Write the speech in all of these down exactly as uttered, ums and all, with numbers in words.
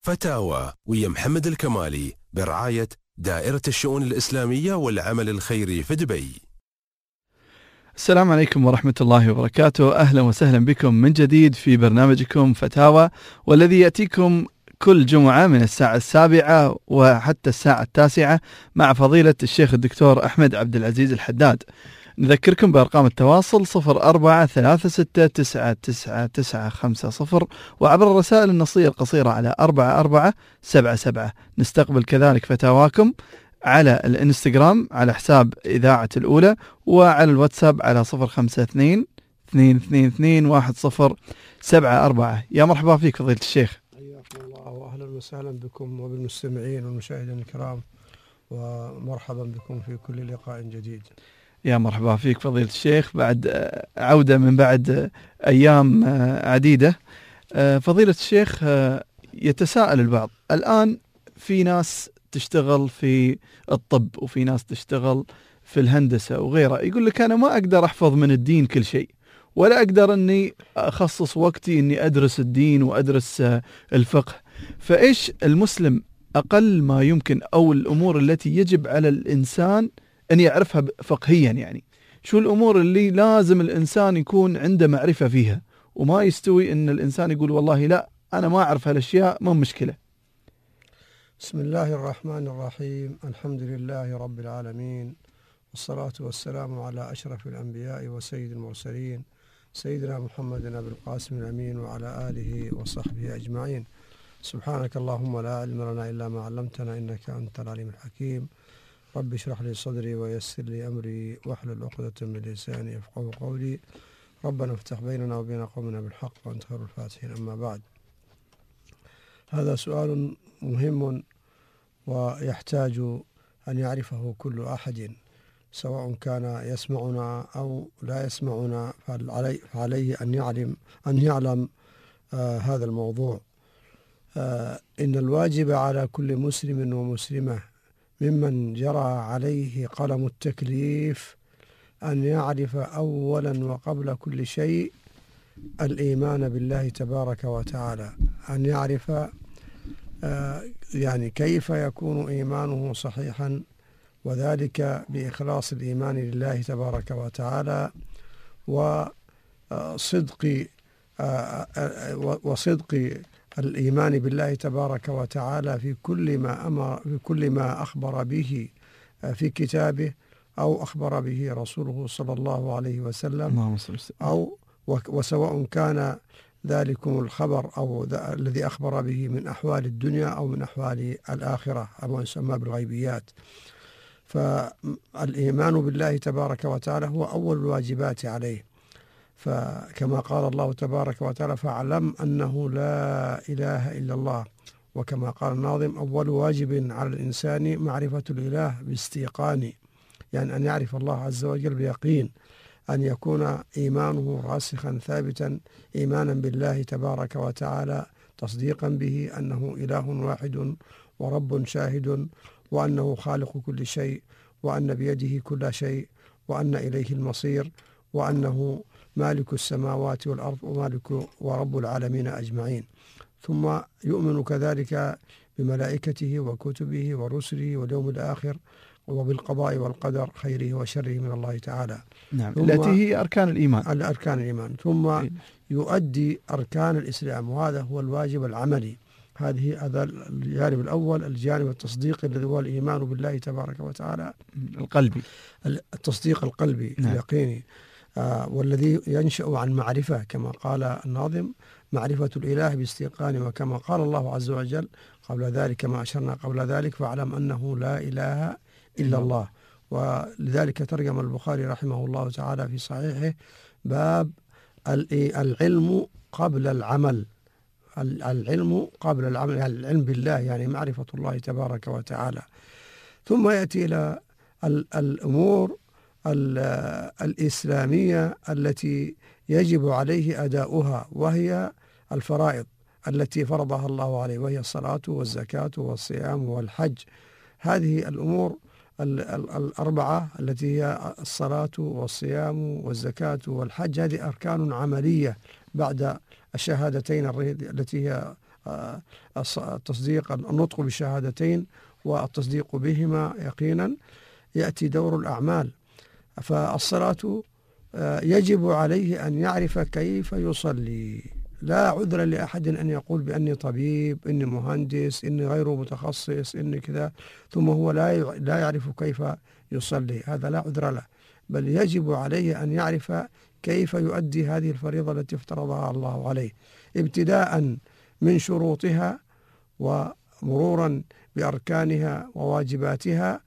فتاوى ويا محمد الكمالي برعاية دائرة الشؤون الإسلامية والعمل الخيري في دبي. السلام عليكم ورحمة الله وبركاته. أهلا وسهلا بكم من جديد في برنامجكم فتاوى، والذي يأتيكم كل جمعة من الساعة السابعة وحتى الساعة التاسعة مع فضيلة الشيخ الدكتور أحمد عبد العزيز الحداد. نذكركم بأرقام التواصل صفر أربعة ثلاثة ستة تسعة تسعة تسعة خمسة صفر، وعبر الرسائل النصية القصيرة على أربعة أربعة سبعة سبعة. نستقبل كذلك فتاواكم على الانستغرام على حساب إذاعة الأولى، وعلى الواتساب على صفر خمسة اثنين اثنين اثنين اثنين واحد صفر سبعة أربعة. يا مرحبا فيك فضيلة الشيخ. حياكم الله وأهلا وسهلا بكم وبالمستمعين والمشاهدين الكرام، ومرحبا بكم في كل لقاء جديد. يا مرحبا فيك فضيلة الشيخ بعد عودة من بعد أيام عديدة. فضيلة الشيخ، يتساءل البعض الآن، في ناس تشتغل في الطب وفي ناس تشتغل في الهندسة وغيرها، يقول لك أنا ما أقدر أحفظ من الدين كل شيء، ولا أقدر أني أخصص وقتي أني أدرس الدين وأدرس الفقه. فإيش المسلم أقل ما يمكن أو الأمور التي يجب على الإنسان أن يعرفها فقهيا؟ يعني شو الأمور اللي لازم الإنسان يكون عنده معرفة فيها، وما يستوي أن الإنسان يقول والله لا أنا ما أعرف هالأشياء، ما مشكلة. بسم الله الرحمن الرحيم. الحمد لله رب العالمين، والصلاة والسلام على أشرف الأنبياء وسيد المرسلين سيدنا محمد أبي القاسم الأمين وعلى آله وصحبه أجمعين. سبحانك اللهم لا علم لنا إلا ما علمتنا إنك أنت العليم الحكيم. رب اشرح لي صدري ويسر لي أمري واحلل عقدة من لساني يفقهوا قولي. ربنا افتح بيننا وبين قومنا بالحق وأنت خير الفاتحين. أما بعد، هذا سؤال مهم ويحتاج أن يعرفه كل أحد، سواء كان يسمعنا أو لا يسمعنا، فعليه أن يعلم أن يعلم آه هذا الموضوع. آه إن الواجب على كل مسلم ومسلمة ممن جرى عليه قلم التكليف أن يعرف أولا وقبل كل شيء الإيمان بالله تبارك وتعالى، أن يعرف آه يعني كيف يكون إيمانه صحيحا، وذلك بإخلاص الإيمان لله تبارك وتعالى وصدق آه وصدق الإيمان بالله تبارك وتعالى في كل ما أمر في كل ما أخبر به في كتابه أو أخبر به رسوله صلى الله عليه وسلم، أو وسواء كان ذلكم الخبر أو الذي أخبر به من أحوال الدنيا أو من أحوال الآخرة أو يسمى بالغيبيات. فالإيمان بالله تبارك وتعالى هو أول الواجبات عليه، فكما قال الله تبارك وتعالى فاعلم أنه لا إله إلا الله. وكما قال الناظم أول واجب على الإنسان معرفة الإله باستيقان، يعني أن يعرف الله عز وجل بيقين، أن يكون إيمانه راسخا ثابتا إيمانا بالله تبارك وتعالى، تصديقا به أنه إله واحد ورب شاهد، وأنه خالق كل شيء، وأن بيده كل شيء، وأن إليه المصير، وأنه مالك السماوات والأرض ومالك ورب العالمين أجمعين. ثم يؤمن كذلك بملائكته وكتبه ورسله واليوم الآخر وبالقضاء والقدر خيره وشره من الله تعالى. نعم، التي هي أركان الإيمان. أركان الإيمان. ثم يؤدي أركان الإسلام، وهذا هو الواجب العملي. هذه هذا الجانب الأول، الجانب التصديقي الذي هو الإيمان بالله تبارك وتعالى القلبي، التصديق القلبي. نعم. اليقيني، آه والذي ينشأ عن معرفة، كما قال الناظم معرفة الإله باستيقان، وكما قال الله عز وجل قبل ذلك ما أشرنا قبل ذلك فاعلم أنه لا إله إلا الله. ولذلك ترجم البخاري رحمه الله تعالى في صحيحه باب العلم قبل العمل. العلم قبل العمل، يعني العلم بالله، يعني معرفة الله تبارك وتعالى. ثم يأتي إلى الأمور الإسلامية التي يجب عليه أداؤها، وهي الفرائض التي فرضها الله عليه، وهي الصلاة والزكاة والصيام والحج. هذه الأمور الأربعة التي هي الصلاة والصيام والزكاة والحج، هذه أركان عملية بعد الشهادتين التي هي التصديق النطق بالشهادتين والتصديق بهما يقينا، يأتي دور الأعمال. فالصلاة يجب عليه أن يعرف كيف يصلي. لا عذر لأحد أن يقول بأني طبيب، إني مهندس، إني غير متخصص، إني كذا، ثم هو لا لا يعرف كيف يصلي. هذا لا عذر له، بل يجب عليه أن يعرف كيف يؤدي هذه الفريضة التي افترضها الله عليه، ابتداء من شروطها ومرورا بأركانها وواجباتها،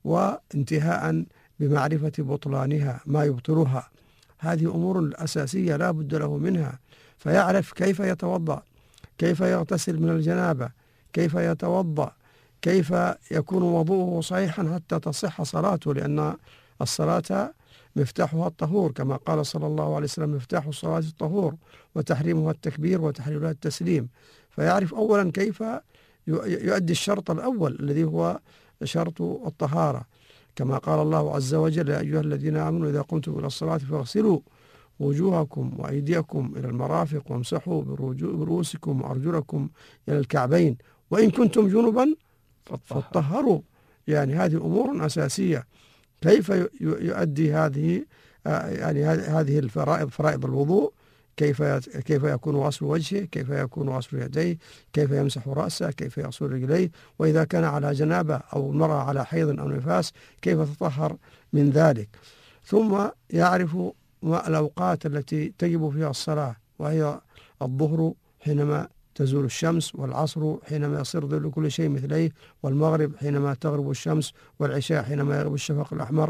وانتهاء بمعرفة بطلانها ما يبطلها. هذه أمور أساسية لا بد له منها. فيعرف كيف يتوضأ، كيف يغتسل من الجنابة، كيف يتوضأ، كيف يكون وضوءه صحيحا حتى تصح صلاته، لأن الصلاة مفتاحها الطهور، كما قال صلى الله عليه وسلم: مفتاح الصلاة الطهور وتحريمها التكبير وتحليلها التسليم. فيعرف أولا كيف يؤدي الشرط الأول الذي هو شرط الطهارة، كما قال الله عز وجل: يا أيها الذين آمنوا إذا قمتم إلى الصلاة فاغسلوا وجوهكم وأيديكم إلى المرافق وامسحوا برؤوسكم وأرجلكم إلى الكعبين وإن كنتم جنبا فاطهروا. يعني هذه أمور أساسية. كيف يؤدي هذه يعني هذه الفرائض، فرائض الوضوء، كيف كيف يكون غسل وجهه، كيف يكون غسل يديه، كيف يمسح رأسه، كيف يغسل رجليه، وإذا كان على جنابة أو المرأة على حيض أو نفاس كيف تطهر من ذلك. ثم يعرف الأوقات التي تجب فيها الصلاة، وهي الظهر حينما تزول الشمس، والعصر حينما يصير ظل كل شيء مثليه، والمغرب حينما تغرب الشمس، والعشاء حينما يغرب الشفق الأحمر،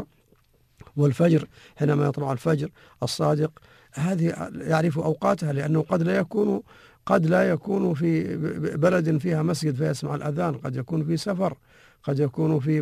والفجر حينما يطلع الفجر الصادق. هذه يعرف أوقاتها، لأنه قد لا يكون قد لا يكون في بلد فيها مسجد فيسمع الأذان، قد يكون في سفر، قد يكون في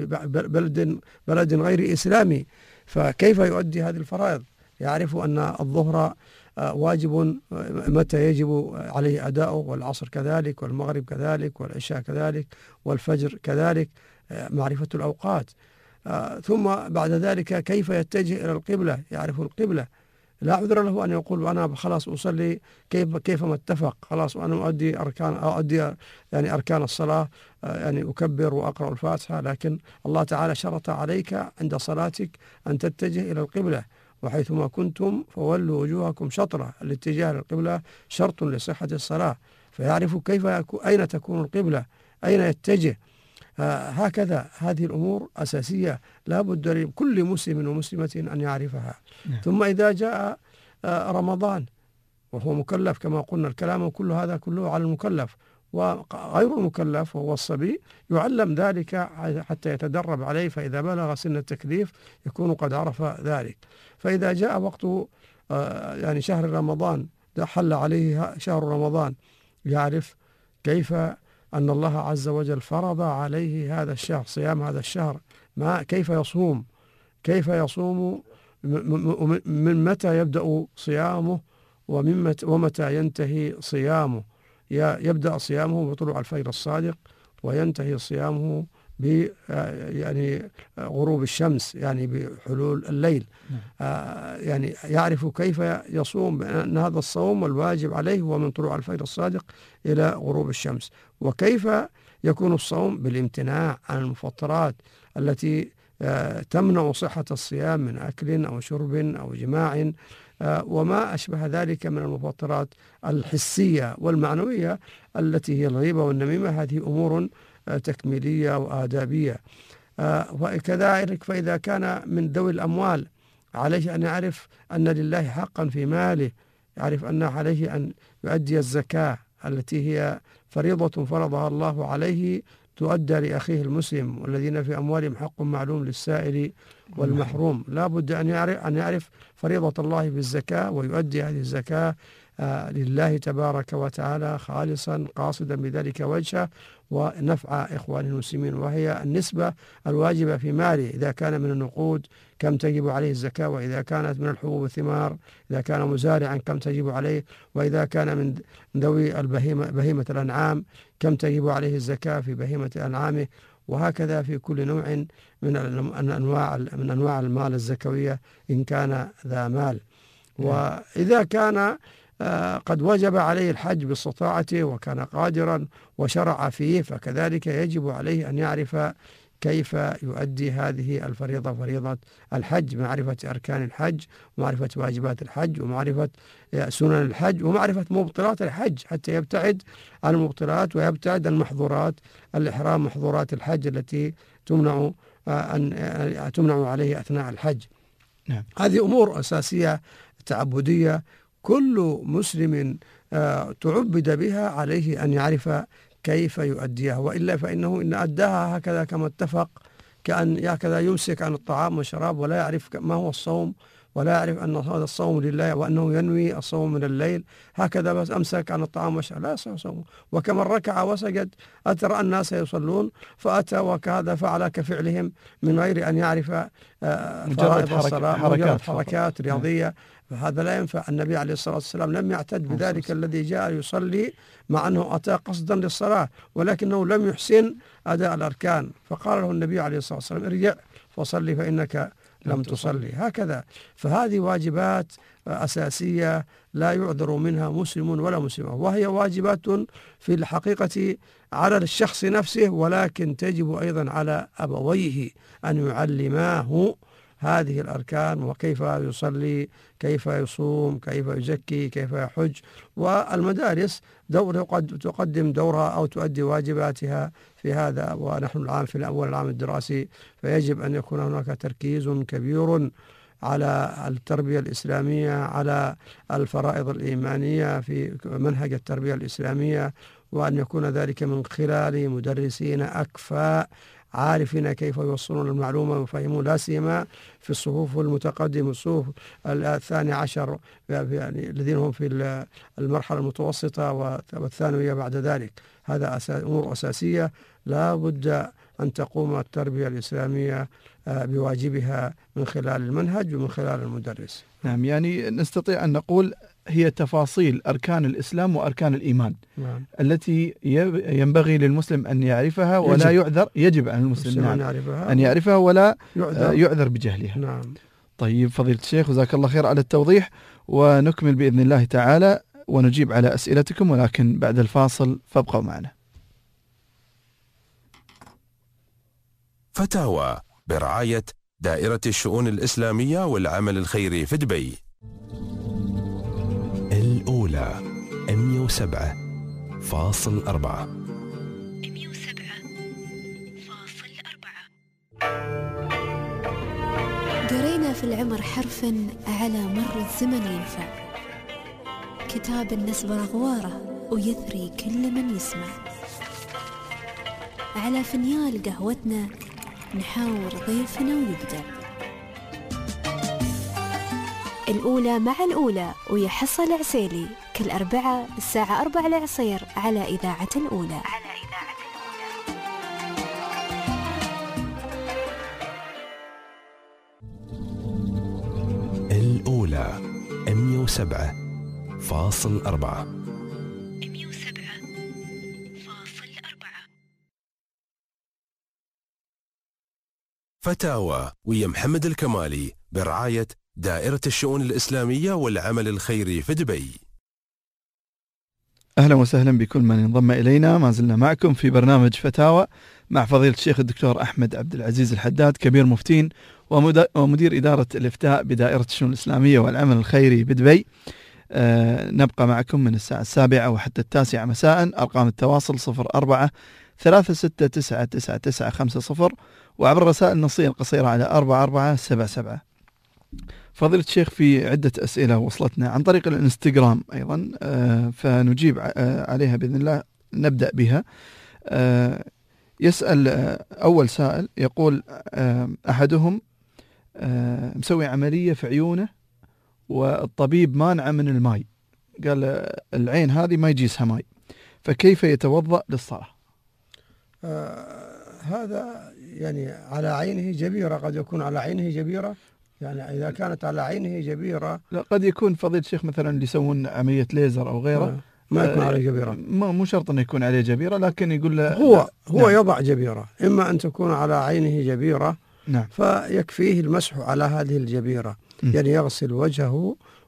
بلد بلد غير إسلامي. فكيف يؤدي هذه الفرائض؟ يعرف أن الظهر واجب متى يجب عليه أداؤه، والعصر كذلك، والمغرب كذلك، والعشاء كذلك، والفجر كذلك، معرفة الأوقات. ثم بعد ذلك كيف يتجه إلى القبلة، يعرف القبلة. لا عذر له أن يقول أنا خلاص أصلي كيف كيفما اتفق، خلاص وأنا أؤدي أركان أؤدي يعني أركان الصلاة، يعني أكبر وأقرأ الفاتحة، لكن الله تعالى شرط عليك عند صلاتك أن تتجه إلى القبلة، وحيثما كنتم فولوا وجوهكم شطرة. الاتجاه للقبلة شرط لصحة الصلاة. فيعرف كيف أين تكون القبلة، أين يتجه. آه هكذا هذه الأمور أساسية لا بد لكل مسلم ومسلمة أن يعرفها. نعم. ثم إذا جاء آه رمضان وهو مكلف كما قلنا، الكلام كل هذا كله على المكلف، وغير المكلف وهو الصبي يعلم ذلك حتى يتدرب عليه، فإذا بلغ سن التكليف يكون قد عرف ذلك. فإذا جاء وقت آه يعني شهر رمضان حل عليه شهر رمضان، يعرف كيف أن الله عز وجل فرض عليه هذا الشهر، صيام هذا الشهر، ما كيف يصوم، كيف يصوم، من متى يبدأ صيامه، ومتى ينتهي صيامه. يبدأ صيامه بطلوع الفجر الصادق، وينتهي صيامه ب يعني غروب الشمس، يعني بحلول الليل. آه يعني يعرف كيف يصوم، أن هذا الصوم الواجب عليه هو من طلوع الفجر الصادق إلى غروب الشمس. وكيف يكون الصوم؟ بالامتناع عن المفطرات التي آه تمنع صحة الصيام من أكل أو شرب أو جماع آه وما أشبه ذلك من المفطرات الحسية والمعنوية التي هي الغيبة والنميمة. هذه أمور تكميلية وآدابية. وكذلك فإذا كان من ذوي الأموال عليه أن يعرف أن لله حقا في ماله، يعرف أن عليه أن يؤدي الزكاة التي هي فريضة فرضها الله عليه تؤدى لأخيه المسلم، والذين في أموالهم حق معلوم للسائل والمحروم. لا بد أن يعرف أن يعرف فريضة الله بالزكاة، ويؤدي هذه الزكاة آه لله تبارك وتعالى خالصا قاصدا بذلك وجهه ونفع إخوانه المسلمين، وهي النسبة الواجبة في ماله. إذا كان من النقود كم تجب عليه الزكاة، وإذا كانت من الحبوب والثمار، إذا كان مزارعا كم تجب عليه، وإذا كان من ذوي البهيمة بهيمة الأنعام كم تجب عليه الزكاة في بهيمة أنعامه، وهكذا في كل نوع من أنواع من أنواع المال الزكوية إن كان ذا مال. وإذا كان قد وجب عليه الحج باستطاعته وكان قادرا وشرع فيه، فكذلك يجب عليه أن يعرف كيف يؤدي هذه الفريضة، فريضة الحج، معرفة أركان الحج ومعرفة واجبات الحج ومعرفة سنن الحج ومعرفة مبطلات الحج حتى يبتعد عن المبطلات ويبتعد عن محظورات الإحرام، محظورات الحج التي تمنع أن تمنع عليه أثناء الحج. نعم. هذه أمور أساسية تعبدية كل مسلم تعبد بها عليه أن يعرف كيف يؤديها، وإلا فإنه إن أداها هكذا كما اتفق، كأن هكذا يمسك عن الطعام والشراب ولا يعرف ما هو الصوم ولا يعرف أن هذا الصوم لله وأنه ينوي الصوم من الليل، هكذا بس أمسك عن الطعام والشراب لا يصح صومه. وكمن ركع وسجد أترى الناس يصلون فأتى وكذا فعل كفعلهم من غير أن يعرف فرائض الصلاة، مجرد حركات رياضية، فهذا لا ينفع. النبي عليه الصلاة والسلام لم يعتد بذلك الذي جاء يصلي مع أنه أتى قصدا للصلاة ولكنه لم يحسن أداء الأركان، فقال له النبي عليه الصلاة والسلام ارجع فصلي فإنك لم تصلي، هكذا. فهذه واجبات أساسية لا يعذر منها مسلم ولا مسلمة، وهي واجبات في الحقيقة على الشخص نفسه، ولكن تجب أيضا على أبويه أن يعلماه هذه الأركان وكيف يصلي، كيف يصوم، كيف يزكي، كيف يحج. والمدارس دور قد تقدم دورها أو تؤدي واجباتها في هذا، ونحن الآن في أول العام الدراسي، فيجب أن يكون هناك تركيز كبير على التربية الإسلامية، على الفرائض الإيمانية في منهج التربية الإسلامية، وأن يكون ذلك من خلال مدرسين أكفاء عارفين كيف يوصلون المعلومة ويفهمون، لا سيما في الصفوف المتقدمة، الصفوف الثاني عشر يعني الذين هم في المرحلة المتوسطة والثانوية بعد ذلك. هذا أمور أساسية لا بد أن تقوم التربية الإسلامية بواجبها من خلال المنهج ومن خلال المدرس. نعم، يعني نستطيع أن نقول هي تفاصيل أركان الإسلام وأركان الإيمان. نعم. التي ينبغي للمسلم أن يعرفها ولا يجب. يعذر يجب على المسلم نعم. أن يعرفها ولا يعذر, يعذر بجهلها. نعم. طيب فضيلة الشيخ جزاك الله خير على التوضيح، ونكمل بإذن الله تعالى ونجيب على أسئلتكم، ولكن بعد الفاصل فابقوا معنا. فتاوى برعاية دائرة الشؤون الإسلامية والعمل الخيري في دبي. الأولى مئة وسبعة فاصل أربعة. مئة وسبعة فاصل أربعة. قرينا في العمر حرفا على مر الزمن ينفع، كتاب النسب رغواره ويثري كل من يسمع، على فنيال قهوتنا نحاور ضيفنا ويبدأ. الأولى مع الأولى ويحصل عسيلي كل أربعة الساعة أربع العصير على إذاعة الأولى. على إذاعة الأولى. الأولى مئة وسبعة فاصل أربعة. مئة وسبعة فاصل أربعة. فتاوى ويا محمد الكمالي برعاية دائرة الشؤون الإسلامية والعمل الخيري في دبي. أهلا وسهلا بكل من انضم إلينا، ما زلنا معكم في برنامج فتاوى مع فضيلة الشيخ الدكتور أحمد عبد العزيز الحداد، كبير مفتين ومدير إدارة الإفتاء بدائرة الشؤون الإسلامية والعمل الخيري بدبي. أه نبقى معكم من الساعة السابعة وحتى التاسعة مساء. أرقام التواصل صفر أربعة ثلاثة ستة تسعة تسعة تسعة خمسة صفر، وعبر الرسائل النصية القصيرة على أربعة أربعة سبعة سبعة. فضيلة الشيخ في عدة أسئلة وصلتنا عن طريق الانستغرام أيضا، أه فنجيب عليها بإذن الله. نبدأ بها. أه يسأل أول سائل يقول أه أحدهم أه مسوي عملية في عيونه والطبيب مانع من الماء، قال العين هذه ما يجيسها ماء، فكيف يتوضأ للصلاة؟ آه هذا يعني على عينه جبيرة، قد يكون على عينه جبيرة، يعني إذا كانت على عينه جبيرة. لا، قد يكون فضيلة الشيخ مثلا اللي يسوون عملية ليزر أو غيره آه. ما يكون عليه جبيرة، ما مو شرط أن يكون عليه جبيرة، لكن يقول له هو هو نعم. يضع جبيرة، إما أن تكون على عينه جبيرة نعم. فيكفيه المسح على هذه الجبيرة، م. يعني يغسل وجهه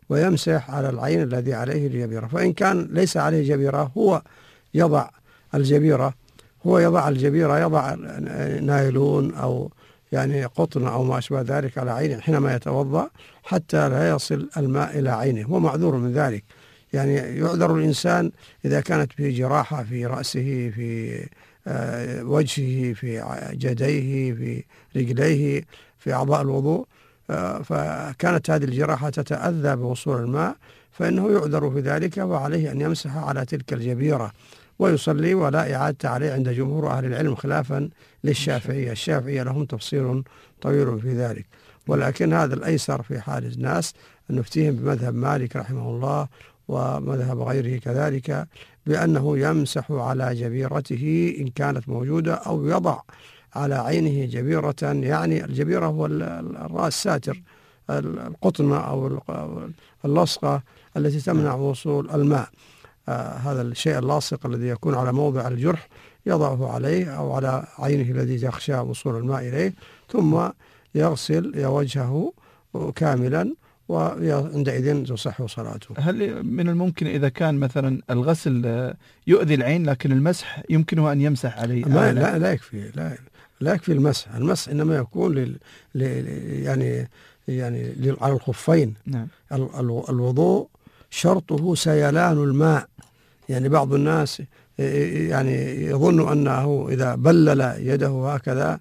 ويمسح على العين الذي عليه الجبيرة. فإن كان ليس عليه جبيرة هو يضع الجبيرة هو يضع الجبيرة يضع نايلون أو يعني قطن أو ما أشبه ذلك على عينه حينما يتوضأ حتى لا يصل الماء إلى عينه، هو معذور من ذلك. يعني يعذر الإنسان إذا كانت به جراحة في رأسه، في وجهه، في جديه، في رجليه، في أعضاء الوضوء، فكانت هذه الجراحة تتأذى بوصول الماء، فإنه يعذر في ذلك، وعليه أن يمسح على تلك الجبيرة ويصلي ولا إعادة عليه عند جمهور أهل العلم، خلافا للشافعية. الشافعية لهم تفصيل طويل في ذلك، ولكن هذا الأيسر في حال الناس أن نفتيهم بمذهب مالك رحمه الله ومذهب غيره كذلك، بأنه يمسح على جبيرته إن كانت موجودة، أو يضع على عينه جبيرة. يعني الجبيرة هو الرأس ساتر، القطنة أو اللصقة التي تمنع وصول الماء. آه هذا الشيء اللاصق الذي يكون على موضع الجرح يضعه عليه أو على عينه الذي يخشى وصول الماء إليه، ثم يغسل وجهه كاملا، وعندئذ تصح صلاته. هل من الممكن إذا كان مثلا الغسل يؤذي العين لكن المسح يمكنه أن يمسح عليه؟ ما لا لا يكفي لا لا يكفي المسح. المسح إنما يكون لل يعني يعني على الخفين. نعم. الوضوء شرطه سيلان الماء. يعني بعض الناس يعني يظن أنه إذا بلل يده هكذا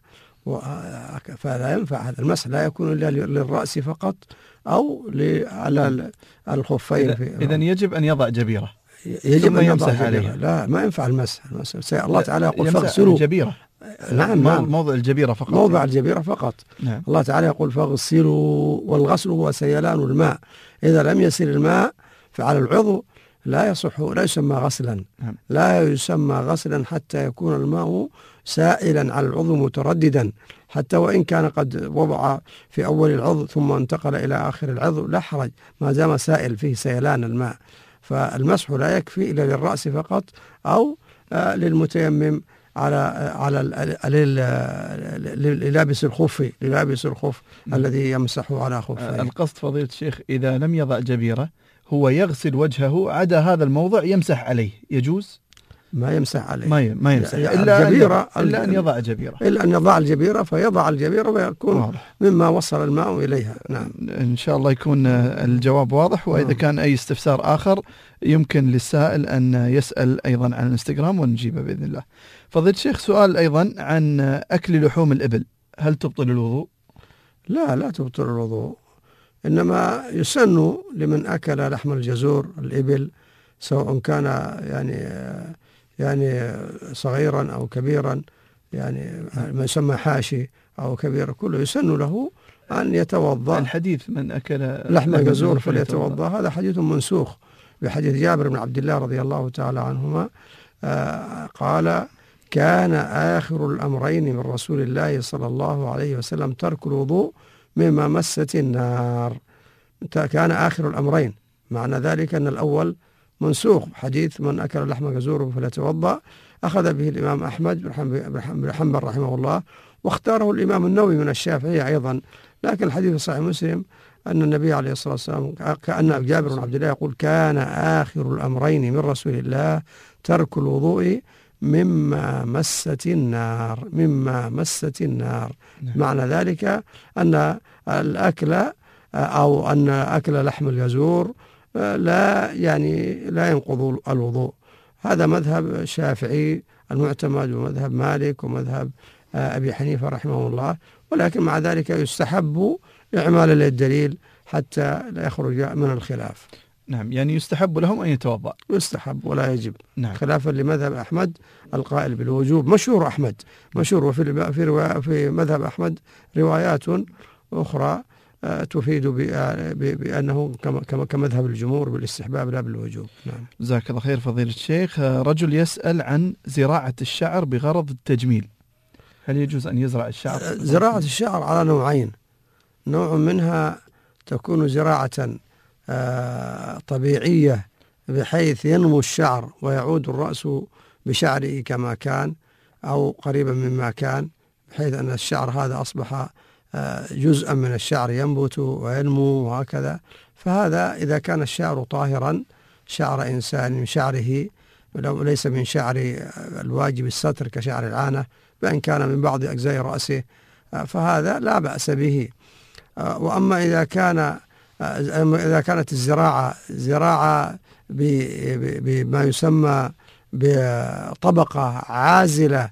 فلا ينفع هذا المسح، لا يكون إلا للرأس فقط أو على الخفين. إذا يجب أن يضع جبيرة، يجب أن يمسح عليها. لا، ما ينفع المسح. الله تعالى يقول فاغسلوا الجبيرة. نعم نعم موضع الجبيرة فقط. موضع الجبيرة فقط. نعم. الله تعالى يقول فاغسلوا، والغسل هو سيلان الماء. إذا لم يسل الماء فعلى العضو لا يصح، لا يسمى غسلا. نعم. لا يسمى غسلا حتى يكون الماء سائلا على العضو مترددا، حتى وإن كان قد وضع في أول العضو ثم انتقل إلى آخر العضو لا حرج، ما دام سائل فيه سيلان الماء. فالمسح لا يكفي إلا للرأس فقط، أو للمتيمم على على للابس الخف للابس الخف الذي يمسحه على خفه. القصد فضيلة الشيخ إذا لم يضع جبيرة هو يغسل وجهه عدا هذا الموضع يمسح عليه، يجوز؟ ما يمسح عليه، ما ما يمسح إلا الجبيرة، إلا أن يضع جبيرة، إلا أن يضع الجبيرة، فيضع الجبيرة ويكون واضح مما وصل الماء إليها. نعم. إن شاء الله يكون الجواب واضح. وإذا كان أي استفسار آخر يمكن للسائل أن يسأل أيضا عن الانستغرام ونجيبه بإذن الله. فضيلة الشيخ سؤال أيضا عن أكل لحوم الإبل، هل تبطل الوضوء؟ لا لا تبطل الوضوء، إنما يسن لمن أكل لحم الجزور الإبل سواء كان يعني يعني صغيرا أو كبيرا، يعني ما يسمى حاشي أو كبير، كله يسن له أن يتوضأ. الحديث من أكل لحم الجزور فليتوضأ، هذا حديث منسوخ بحديث جابر بن عبد الله رضي الله تعالى عنهما. آه قال كان آخر الأمرين من رسول الله صلى الله عليه وسلم ترك الوضوء مما مست النار. كان آخر الأمرين، معنى ذلك أن الأول منسوخ، حديث من أكل لحم جزور فليتوضأ، أخذ به الإمام أحمد بن حنبل رحمه الله، واختاره الإمام النووي من الشافعية أيضا. لكن الحديث في صحيح مسلم أن النبي عليه الصلاة والسلام كأن جابر بن عبد الله يقول كان آخر الأمرين من رسول الله ترك الوضوء مما مست النار، مما مست النار. معنى ذلك أن الأكل أو أن أكل لحم الجزور لا يعني لا ينقض الوضوء. هذا مذهب الشافعي المعتمد، ومذهب مالك، ومذهب أبي حنيفة رحمه الله. ولكن مع ذلك يستحب إعمال للدليل حتى لا يخرج من الخلاف. نعم، يعني يستحب لهم أن يتوضأ، يستحب ولا يجب. نعم. خلافا لمذهب أحمد القائل بالوجوب، مشهور أحمد مشهور وفي في في مذهب أحمد روايات أخرى تفيد بأنه كمذهب الجمهور بالاستحباب لا بالوجوب. نعم. جزاك الله خير فضيلة الشيخ. رجل يسأل عن زراعة الشعر بغرض التجميل، هل يجوز أن يزرع الشعر؟ زراعة الشعر على نوعين، نوع منها تكون زراعة طبيعية بحيث ينمو الشعر ويعود الرأس بشعره كما كان أو قريبا مما كان، بحيث أن الشعر هذا أصبح جزءا من الشعر ينبت وينمو وهكذا، فهذا إذا كان الشعر طاهرا شعر إنسان من شعره لو ليس من شعر الواجب الستر كشعر العانة، بأن كان من بعض أجزاء رأسه فهذا لا بأس به. وأما إذا كان إذا كانت الزراعة زراعة بما يسمى بطبقة عازلة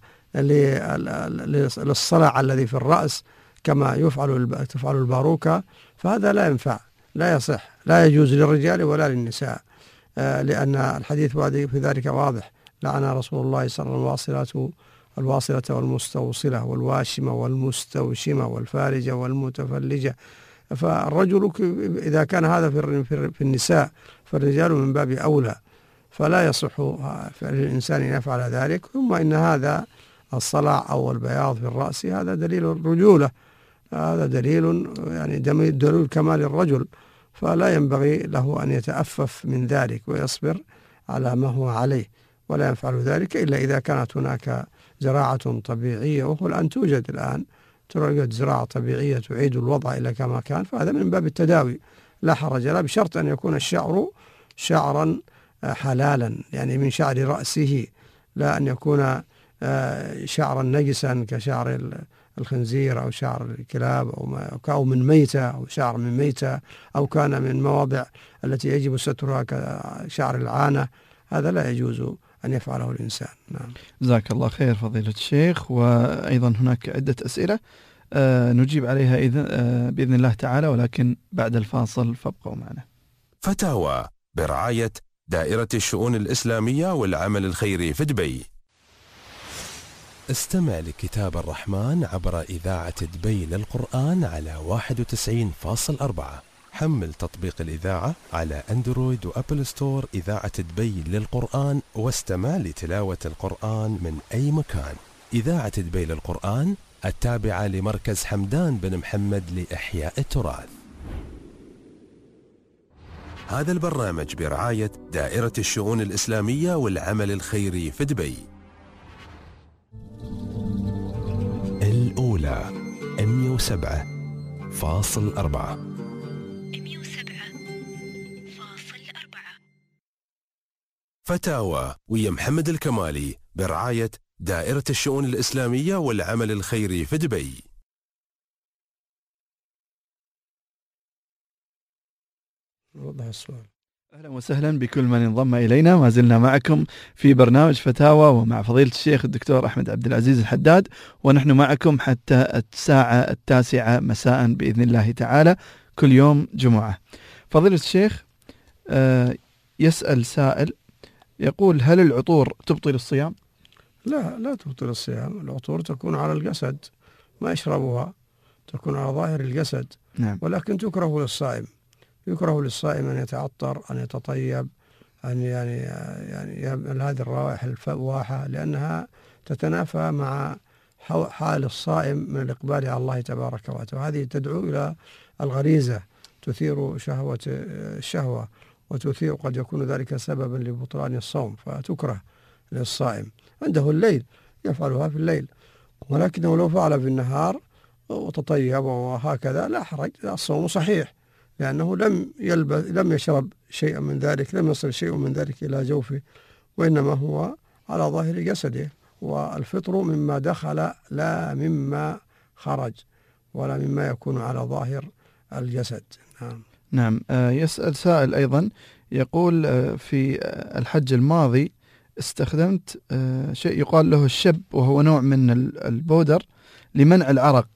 للصلع الذي في الرأس كما يفعل تفعل الباروكة، فهذا لا ينفع، لا يصح، لا يجوز للرجال ولا للنساء، لأن الحديث في ذلك واضح: لعن رسول الله صلى الله عليه وسلم الواصلة الواصلة والمستوصلة والواشمة والمستوشمة والفارجة والمتفلجة. فالرجل إذا كان هذا في النساء فالرجال من باب أولى، فلا يصح للإنسان أن يفعل ذلك. ثم إن هذا الصلع أو البياض في الرأس هذا دليل الرجولة، هذا دليل يعني دليل كمال الرجل، فلا ينبغي له أن يتأفف من ذلك ويصبر على ما هو عليه، ولا يفعل ذلك إلا إذا كانت هناك زراعة طبيعية، وهو الآن توجد الآن توجد زراعة طبيعية تعيد الوضع إلى كما كان، فهذا من باب التداوي لا حرج له، بشرط أن يكون الشعر شعرا حلالا يعني من شعر رأسه، لا أن يكون شعرا نجسا كشعر الخنزير أو شعر الكلاب أو من ميتة أو شعر من ميتة أو كان من مواضع التي يجب سترها كشعر العانة، هذا لا يجوز أن يفعله الإنسان. نعم. جزاك الله خير فضيلة الشيخ. وأيضا هناك عدة أسئلة آه نجيب عليها إذن آه بإذن الله تعالى، ولكن بعد الفاصل فابقوا معنا. فتاوى برعاية دائرة الشؤون الإسلامية والعمل الخيري في دبي. استمع لكتاب الرحمن عبر إذاعة دبي للقرآن على واحد وتسعين فاصلة أربعة. حمل تطبيق الإذاعة على أندرويد وأبل ستور إذاعة دبي للقرآن، واستمع لتلاوة القرآن من أي مكان. إذاعة دبي للقرآن التابعة لمركز حمدان بن محمد لإحياء التراث. هذا البرنامج برعاية دائرة الشؤون الإسلامية والعمل الخيري في دبي. الأولى مئة وسبعة فاصل أربعة. مئة وسبعة فاصل أربعة. فتاوى ويا محمد الكمالي برعاية دائرة الشؤون الإسلامية والعمل الخيري في دبي. وضح السؤال. أهلا وسهلا بكل من انضم إلينا، ما زلنا معكم في برنامج فتاوى ومع فضيلة الشيخ الدكتور أحمد عبد العزيز الحداد، ونحن معكم حتى الساعة التاسعة مساء بإذن الله تعالى كل يوم جمعة. فضيلة الشيخ آه يسأل سائل يقول: هل العطور تبطل الصيام؟ لا لا تبطل الصيام، العطور تكون على الجسد ما يشربها، تكون على ظاهر الجسد. نعم. ولكن تكره للصائم، يكره للصائم أن يتعطر، أن يتطيب، أن يعني يعني يعمل هذه الروائح الفواحة، لأنها تتنافى مع حال الصائم من الإقبال على الله تبارك وتعالى، وهذه تدعو إلى الغريزة، تثير شهوة الشهوة، وتثير قد يكون ذلك سببا لبطلان الصوم، فتكره للصائم. عنده الليل يفعلها في الليل، ولكنه لو فعل في النهار وتطيب وهكذا لا حرج، الصوم صحيح، لأنه لم يلبس لم يشرب شيئا من ذلك، لم يصل شيء من ذلك إلى جوفه، وإنما هو على ظاهر جسده، والفطر مما دخل لا مما خرج، ولا مما يكون على ظاهر الجسد. نعم. نعم. آه يسأل سائل أيضا يقول: آه في الحج الماضي استخدمت آه شيء يقال له الشب، وهو نوع من البودر لمنع العرق،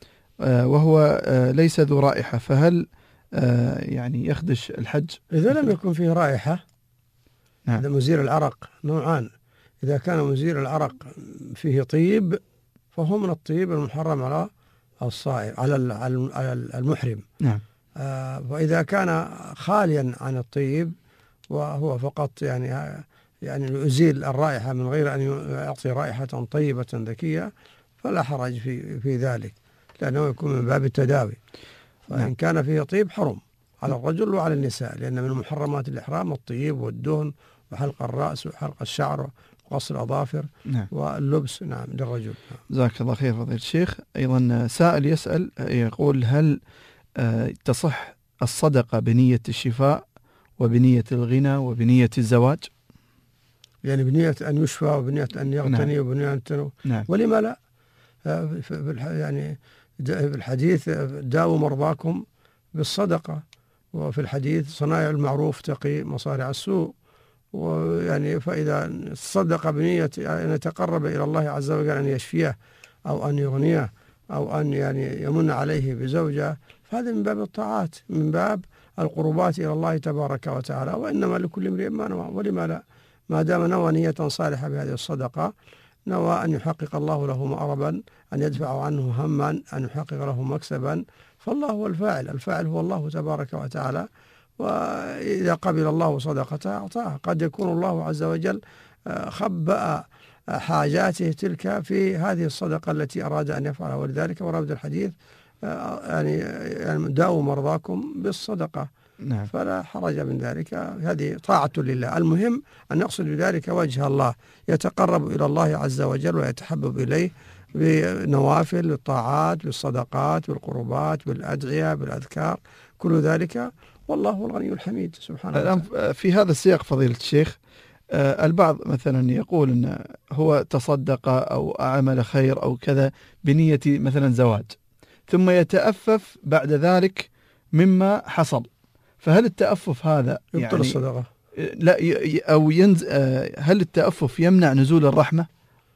آه وهو آه ليس ذو رائحة، فهل آه يعني يخدش الحج؟ إذا لم يكن فيه رائحة، نعم. هذا مزيل العرق نوعان: إذا كان مزيل العرق فيه طيب فهو من الطيب المحرم على الصائم على المحرم. نعم. آه وإذا كان خاليا عن الطيب وهو فقط يعني يعني يزيل الرائحة من غير أن يعطي رائحة طيبة ذكية، فلا حرج في في ذلك، لأنه يكون من باب التداوي. فإن كان فيه طيب حرم على الرجل وعلى النساء، لأن من محرمات الإحرام الطيب والدهن وحلق الرأس وحلق الشعر وقص الأظافر. نعم. واللبس. نعم للرجل. جزاك الله خير فضيلة الشيخ. أيضا سائل يسأل يقول: هل تصح الصدقة بنية الشفاء وبنية الغنى وبنية الزواج؟ يعني بنية أن يشفى وبنية أن يغتني نعم. وبنية أن تنو. نعم. ولما لا؟ يعني في الحديث داووا مرضاكم بالصدقة، وفي الحديث صنائع المعروف تقي مصارع السوء. ويعني فإذا صدق بنية أن يتقرب إلى الله عز وجل أن يشفيه أو أن يغنيه أو أن يعني يمن عليه بزوجة، فهذا من باب الطاعات، من باب القربات إلى الله تبارك وتعالى. وإنما لكل امرئ ما نوى. ولما لا؟ ما دام نوى نية صالحة بهذه الصدقة، نوى أن يحقق الله له مأربا، أن يدفع عنه هما، أن يحقق له مكسبا، فالله هو الفاعل. الفاعل هو الله تبارك وتعالى. وإذا قبل الله صدقته أعطاه. قد يكون الله عز وجل خبأ حاجاته تلك في هذه الصدقة التي أراد أن يفعلها. ولذلك ورد الحديث يعني داووا مرضاكم بالصدقة. نعم. فلا حرج من ذلك، هذه طاعة لله. المهم أن يقصد بذلك وجه الله، يتقرب إلى الله عز وجل ويتحبب إليه بنوافل الطاعات، بالصدقات، بالقربات، بالأدعية، بالأذكار، كل ذلك. والله الغني الحميد سبحانه وتعالى. الآن في هذا السياق فضيلة الشيخ، البعض مثلا يقول أن هو تصدق أو عمل خير أو كذا بنية مثلا زواج، ثم يتأفف بعد ذلك مما حصل، فهل التأفف هذا يبطل يعني الصدقة؟ لا أو ينز هل التأفف يمنع نزول الرحمة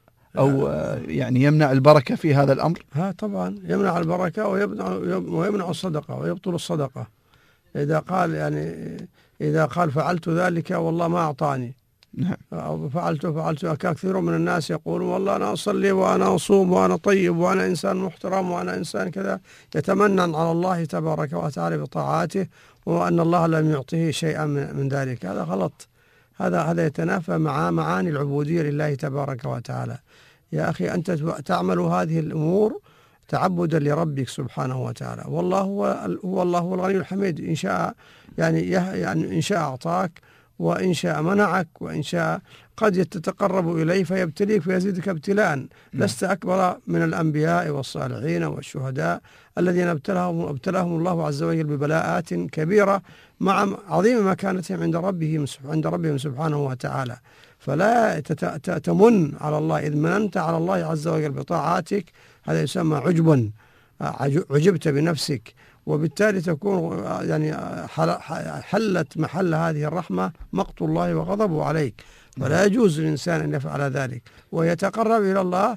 أو يعني يمنع البركة في هذا الأمر؟ ها طبعا يمنع البركة ويمنع ويمنع الصدقة ويبطل الصدقة. إذا قال يعني إذا قال فعلت ذلك والله ما أعطاني، نعم. أو فعلت فعلت كثير من الناس يقولون والله أنا أصلي وأنا أصوم وأنا طيب وأنا إنسان محترم وأنا إنسان كذا، يتمنن على الله تبارك وتعالى بطاعاته وأن الله لم يعطيه شيئا من ذلك. هذا غلط. هذا هذا يتنافى مع معاني العبودية لله تبارك وتعالى. يا أخي أنت تعمل هذه الأمور تعبدا لربك سبحانه وتعالى، والله هو هو الله هو الغني الحميد. إن شاء يعني يعني إن شاء أعطاك، وإن شاء منعك، وإن شاء قد تتقرب إليه فيبتليك فيزيدك ابتلاء. لست أكبر من الأنبياء والصالحين والشهداء الذين ابتلاهم ابتلاهم الله عز وجل ببلاءات كبيرة مع عظيم مكانتهم عند ربهم عند ربهم سبحانه وتعالى. فلا تمن على الله. إذ مننت على الله عز وجل بطاعاتك هذا يسمى عجب، عجبت بنفسك، وبالتالي تكون يعني حلت محل هذه الرحمة مقت الله وغضبه عليك. ولا يجوز للإنسان أن يفعل ذلك ويتقرب إلى الله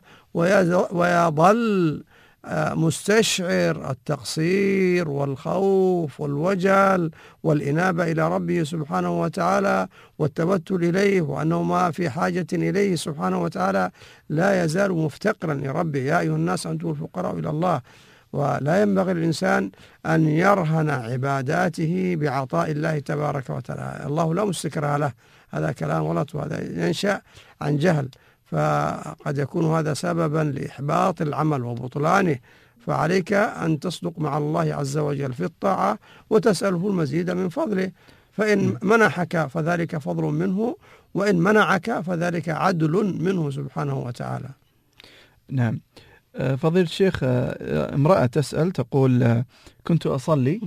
ويظل مستشعر التقصير والخوف والوجل والإنابة إلى ربه سبحانه وتعالى والتبتل إليه، وأنه ما في حاجة إليه سبحانه وتعالى، لا يزال مفتقرا لربه. يا أيها الناس أنتم الفقراء إلى الله. ولا ينبغي للإنسان أن يرهن عباداته بعطاء الله تبارك وتعالى. الله لا مستكره له. هذا كلام غلط، وهذا ينشأ عن جهل، فقد يكون هذا سببا لإحباط العمل وبطلانه. فعليك أن تصدق مع الله عز وجل في الطاعة وتسأله المزيد من فضله. فإن منحك فذلك فضل منه، وإن منعك فذلك عدل منه سبحانه وتعالى. نعم. فضيلة الشيخ، امرأة تسأل تقول كنت أصلي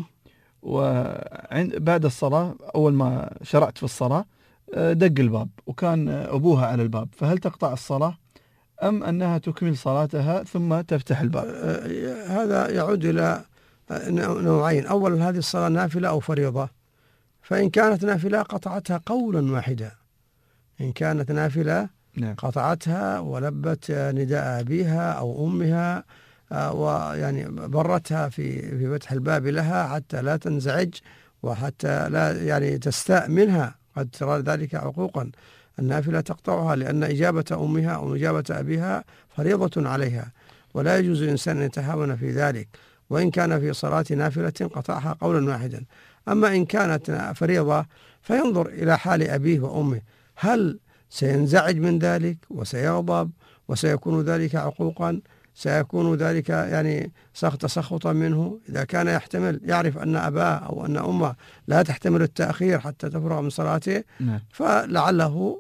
وبعد الصلاة أول ما شرعت في الصلاة دق الباب وكان أبوها على الباب، فهل تقطع الصلاة أم أنها تكمل صلاتها ثم تفتح الباب؟ هذا يعود إلى نوعين. أولا هذه الصلاة نافلة أو فريضة، فإن كانت نافلة قطعتها قولا واحدا. إن كانت نافلة نعم. قطعتها ولبت نداء أبيها أو أمها، ويعني برتها في في فتح الباب لها حتى لا تنزعج وحتى لا يعني تستاء منها، قد ترى ذلك عقوقا. النافلة تقطعها لأن إجابة أمها أو إجابة أبيها فريضة عليها، ولا يجوز للإنسان أن يتهاون في ذلك. وإن كان في صلاة نافلة قطعها قولا واحدا. أما إن كانت فريضة فينظر إلى حال أبيه وأمه، هل سينزعج من ذلك وسيغضب وسيكون ذلك عقوقا، سيكون ذلك يعني تسخطا منه. إذا كان يحتمل يعرف أن أباه أو أن أمه لا تحتمل التأخير حتى تفرغ من صلاته، فلعله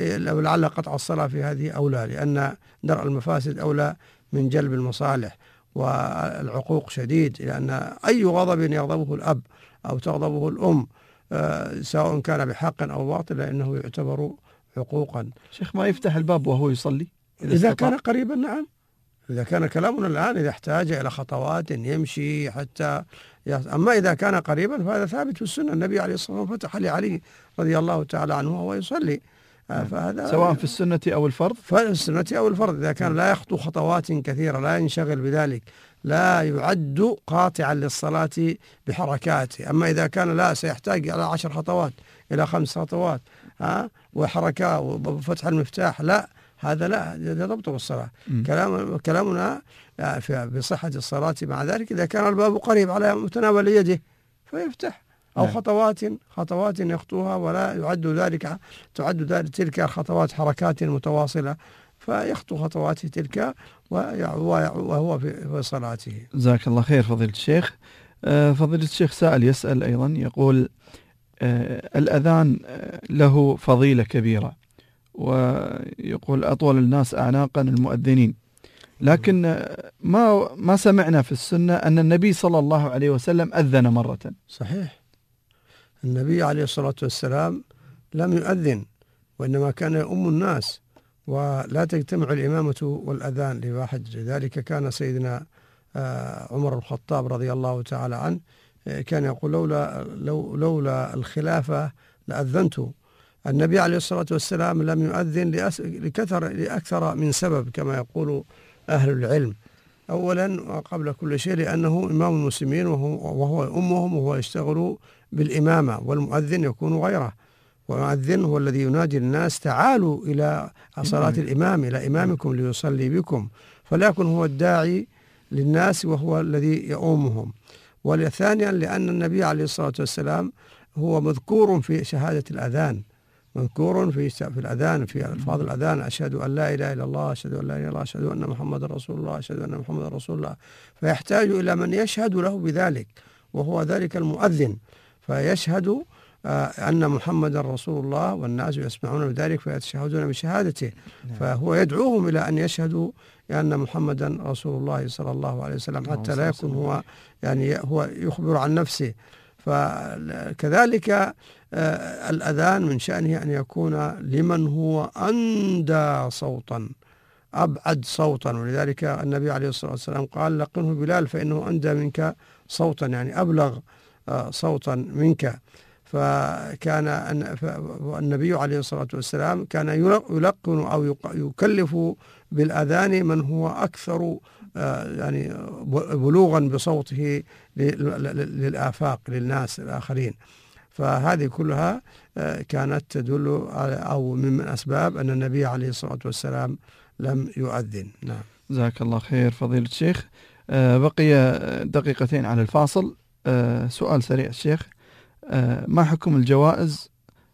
لعل قطع الصلاة في هذه أولى، لأن درء المفاسد أولى من جلب المصالح. والعقوق شديد، لأن أي غضب يغضبه الأب أو تغضبه الأم سواء كان بحق أو باطل إنه يعتبر عقوقا. شيخ ما يفتح الباب وهو يصلي إذا, إذا كان قريبا؟ نعم. إذا كان كلامنا الآن إذا احتاج إلى خطوات يمشي حتى يص... أما إذا كان قريبا فهذا ثابت في السنة. النبي عليه الصلاة والسلام فتح لعلي رضي الله تعالى عنه وهو يصلي، فهذا سواء في السنة أو الفرض. في السنة أو الفرض إذا كان لا يخطو خطوات كثيرة، لا ينشغل بذلك، لا يعد قاطعا للصلاة بحركاته. أما إذا كان لا سيحتاج إلى عشر خطوات إلى خمس خطوات ها وحركة وفتح المفتاح، لا هذا لا يضبط بالصلاة. كلام كلامنا بصحة الصلاة. مع ذلك إذا كان الباب قريب على متناول يده فيفتح، أو خطوات خطوات يخطوها ولا يعد ذلك تعد ذلك تلك الخطوات حركات متواصلة، فيخطو خطوات تلك وهو في صلاته. جزاك الله خير فضيلة الشيخ. فضيلة الشيخ سائل يسأل أيضا يقول الأذان له فضيلة كبيرة، ويقول أطول الناس أعناقا المؤذنين، لكن ما ما سمعنا في السنة أن النبي صلى الله عليه وسلم أذن مرة. صحيح، النبي عليه الصلاة والسلام لم يؤذن، وإنما كان يؤم الناس، ولا تجتمع الإمامة والأذان لواحد. لذلك كان سيدنا عمر بن الخطاب رضي الله تعالى عنه كان يقول لولا لو لولا الخلافة لأذنت. النبي عليه الصلاة والسلام لم يؤذن لكثر لأكثر من سبب كما يقول أهل العلم. أولا وقبل كل شيء لأنه إمام المسلمين وهو, وهو أمهم وهو يشتغل بالإمامة، والمؤذن يكون غيره، والمؤذن هو الذي ينادي الناس تعالوا إلى صلاة الإمام، إلى إمامكم ليصلي بكم، فليكن هو الداعي للناس وهو الذي يؤمهم. وثانيا لأن النبي عليه الصلاة والسلام هو مذكور في شهادة الأذان، مذكور في في الأذان في ألفاظ الأذان: أشهد أن لا إله إلا الله، أشهد أن لا إله إلا الله، أشهد أن محمد رسول الله، أشهد أن محمد رسول الله. فيحتاج إلى من يشهد له بذلك، وهو ذلك المؤذن، فيشهد أن محمد رسول الله والناس يسمعون بذلك فيتشهدون بشهادته، فهو يدعوهم إلى أن يشهدوا أن محمدا رسول الله صلى الله عليه وسلم، حتى لا يكون هو يعني هو يخبر عن نفسه. فكذلك الأذان من شأنه أن يكون لمن هو أندى صوتا، أبعد صوتا، ولذلك النبي عليه الصلاة والسلام قال: لقنه بلال فإنه أندى منك صوتا، يعني أبلغ صوتا منك. فكان النبي عليه الصلاة والسلام كان يلقن أو يكلف بالأذان من هو أكثر يعني بلوغا بصوته للآفاق للناس الآخرين. فهذه كلها كانت تدل أو من أسباب أن النبي عليه الصلاة والسلام لم يؤذن. نعم. جزاك الله خير فضيلة الشيخ. بقي دقيقتين على الفاصل. سؤال سريع الشيخ: ما حكم الجوائز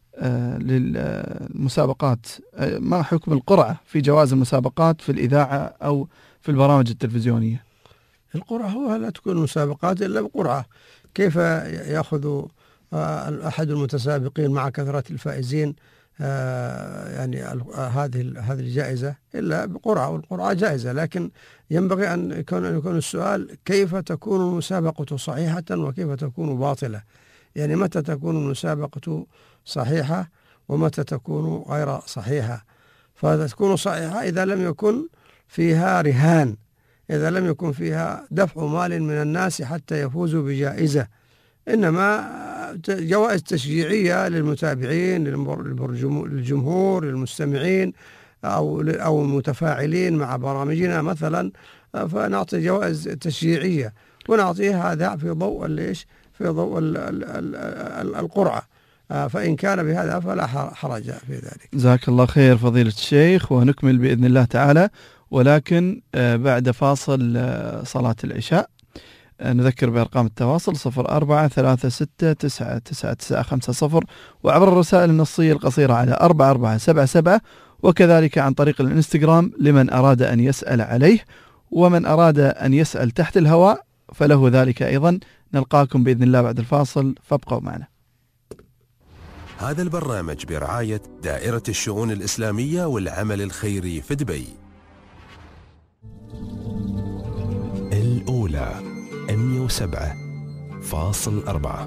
للمسابقات، ما حكم القرعة في جوائز المسابقات في الإذاعة أو في البرامج التلفزيونية؟ القرعة هو لا تكون مسابقات إلا بقرعة. كيف يأخذ أحد المتسابقين مع كثرة الفائزين يعني هذه هذه الجائزة إلا بقرعة، والقرعة جائزة، لكن ينبغي أن يكون أن يكون السؤال: كيف تكون المسابقة صحيحة وكيف تكون باطلة؟ يعني متى تكون المسابقة صحيحة ومتى تكون غير صحيحة؟ فتكون صحيحة إذا لم يكن فيها رهان، إذا لم يكن فيها دفع مال من الناس حتى يفوزوا بجائزة، إنما جوائز تشجيعية للمتابعين، للجمهور، للمستمعين، أو أو المتفاعلين مع برامجنا مثلا، فنعطي جوائز تشجيعية ونعطيها هذا في ضوء ليش؟ في ضوء القرعة. فإن كان بهذا فلا حرج في ذلك. جزاك الله خير فضيلة الشيخ، ونكمل بإذن الله تعالى، ولكن بعد فاصل صلاة العشاء. نذكر بأرقام التواصل: صفر أربعة ثلاثة ستة تسعة تسعة تسعة خمسة صفر، وعبر الرسائل النصية القصيرة على أربعة أربعة سبعة سبعة، وكذلك عن طريق الإنستغرام لمن أراد أن يسأل عليه، ومن أراد أن يسأل تحت الهواء فله ذلك أيضا. نلقاكم بإذن الله بعد الفاصل، فابقوا معنا. هذا البرنامج برعاية دائرة الشؤون الإسلامية والعمل الخيري في دبي. الأولى مئة وسبعة فاصل أربعة.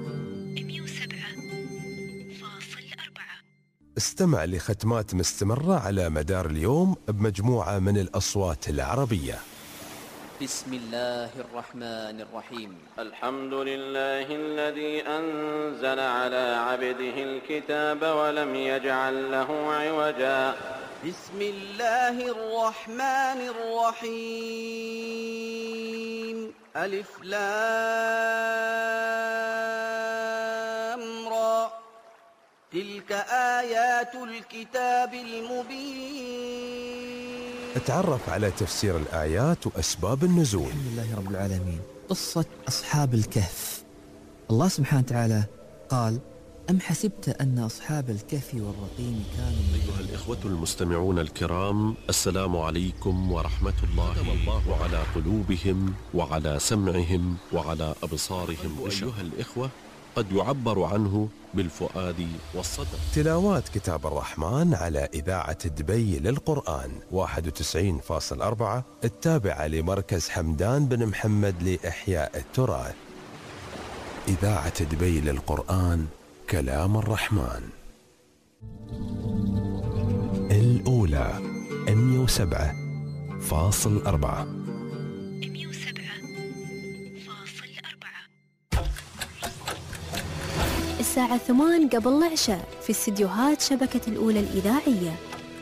استمع لختمات مستمرة على مدار اليوم بمجموعة من الأصوات العربية. بسم الله الرحمن الرحيم. الحمد لله الذي أنزل على عبده الكتاب ولم يجعل له عوجا. بسم الله الرحمن الرحيم. ألف لام را. تلك آيات الكتاب المبين. اتعرف على تفسير الآيات وأسباب النزول. الحمد لله رب العالمين. قصة أصحاب الكهف. الله سبحانه وتعالى قال: أم حسبت أن أصحاب الكهف والرقيم كانوا. أيها الإخوة المستمعون الكرام، السلام عليكم ورحمة الله. الله على قلوبهم وعلى سمعهم وعلى أبصارهم. أيها الإخوة، قد يعبر عنه بالفؤاد والصدر. تلاوات كتاب الرحمن على إذاعة دبي للقرآن واحد وتسعين فاصلة أربعة التابعة لمركز حمدان بن محمد لإحياء التراث. إذاعة دبي للقرآن، كلام الرحمن. الأولى مئة وسبعة فاصلة أربعة. الساعة ثمان قبل العشاء في استديوهات شبكة الأولى الإذاعية.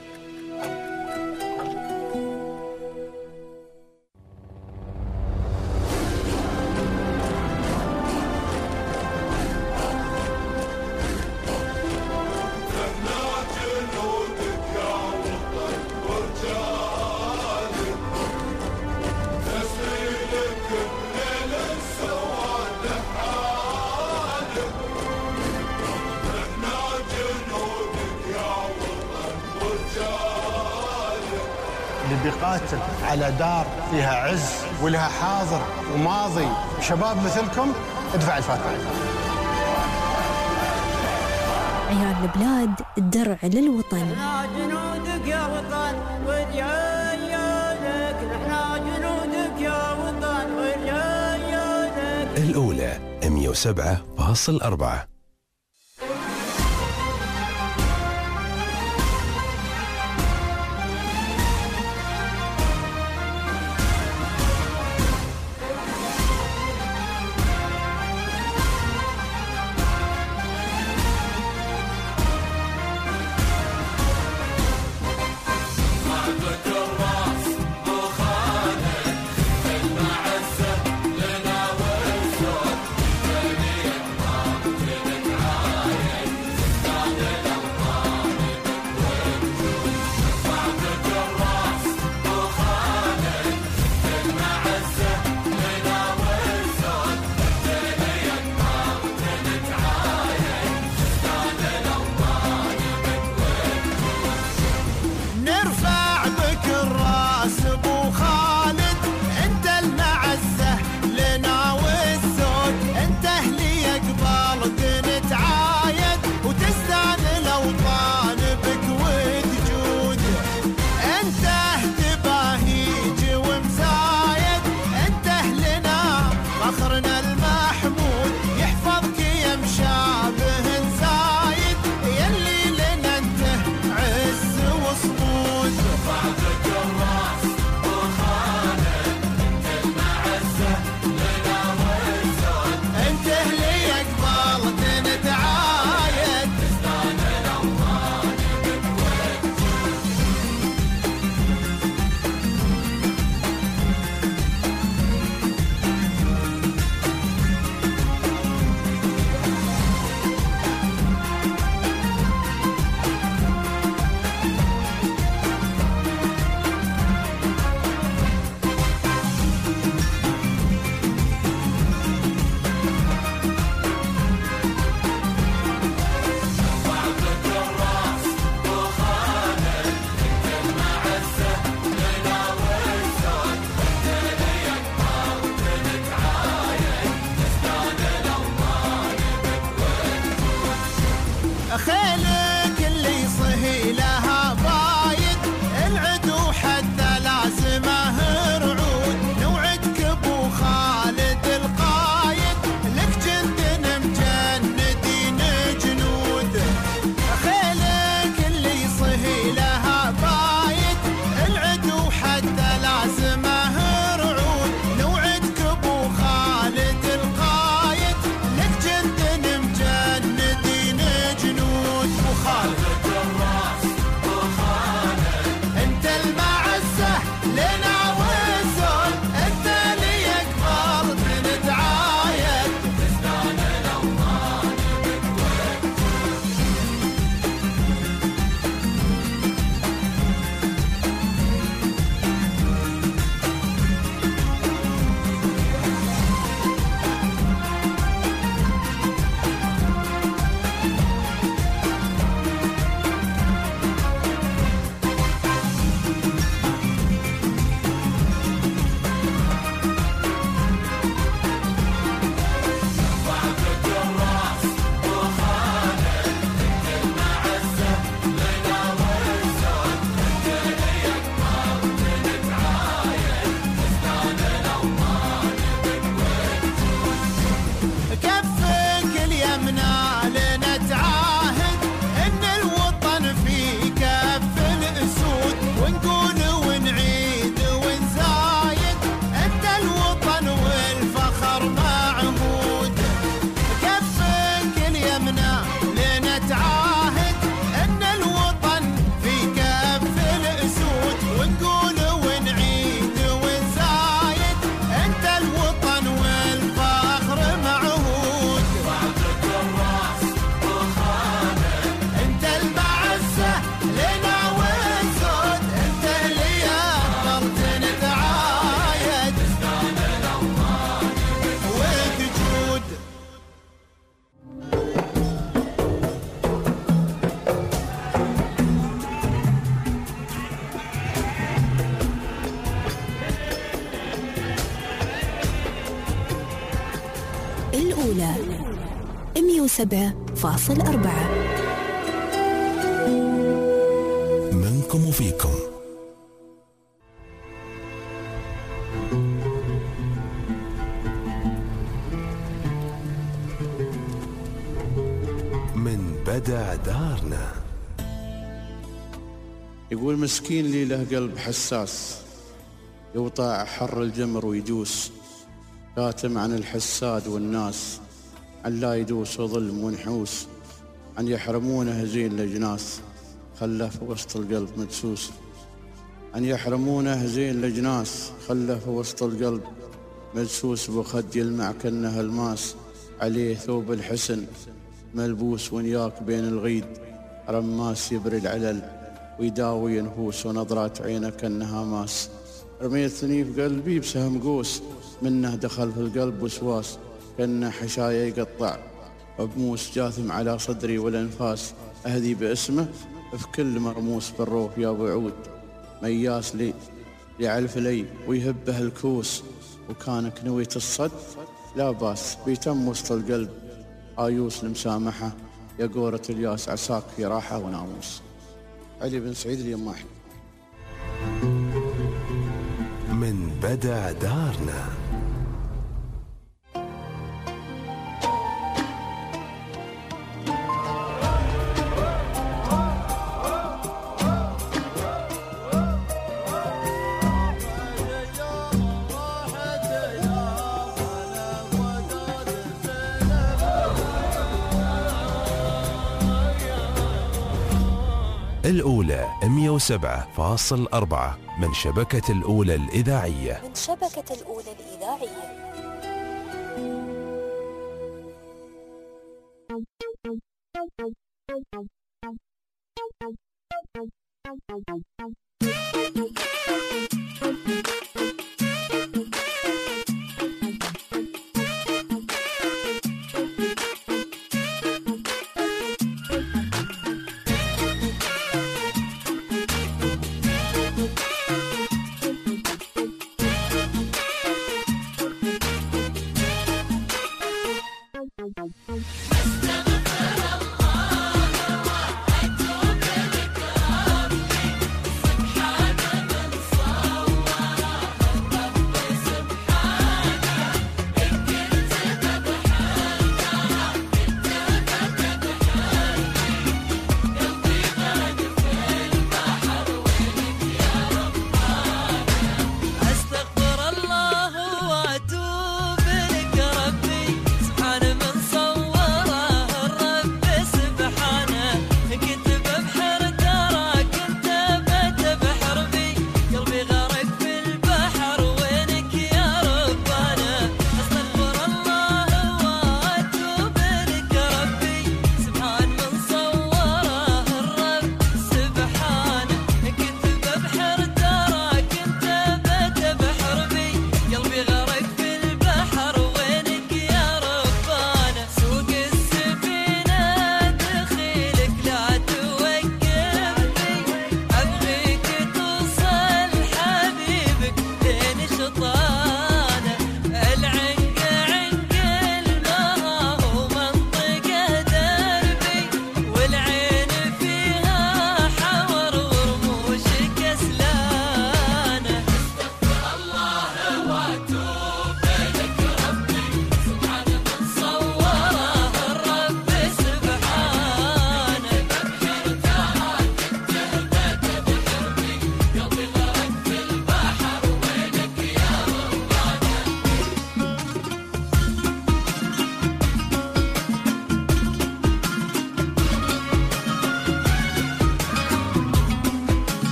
اللي بيقاتل على دار فيها عز ولها حاضر وماضي وشباب مثلكم، ادفع الفاتحة. عيال البلاد، الدرع للوطن. احنا جنودك يا وطن ورجالك، احنا جنودك يا وطن ورجالك. الأولى مئة وسبعة فاصلة أربعة. لنا والسود الأولى مئة وسبعة فاصل أربعة. منكم وفيكم. من بدع دارنا. يقول مسكين لي له قلب حساس، يوطع حر الجمر ويدوس، كاتم عن الحساد والناس، عن لا يدوس وظلم ونحوس، عن يحرمونه زين الأجناس، خله في وسط القلب مدسوس، عن يحرمونه زين الأجناس، خله في وسط القلب مدسوس، بخد يلمع كأنه الماس، عليه ثوب الحسن ملبوس، ونياك بين الغيد رماس يبري العلل ويداوي نفوس، ونظرات عينه كأنها ماس. رميتني في قلبي بسهم قوس، منه دخل في القلب وسواس، كأنه حشايا يقطع بموس، جاثم على صدري والأنفاس، أهدي باسمه في كل مرموس، بالروح يا بعود مياس لي يعلف لي ويهبه الكوس، وكانك نويت الصد لا باس، بيتم وسط القلب آيوس المسامحة، يا قورة الياس عساك في راحة وناموس. علي بن سعيد اليماحي. من بدع دارنا. الأولى مئة وسبعة فاصل أربعة من شبكة الأولى الإذاعية. من شبكة الأولى الإذاعية.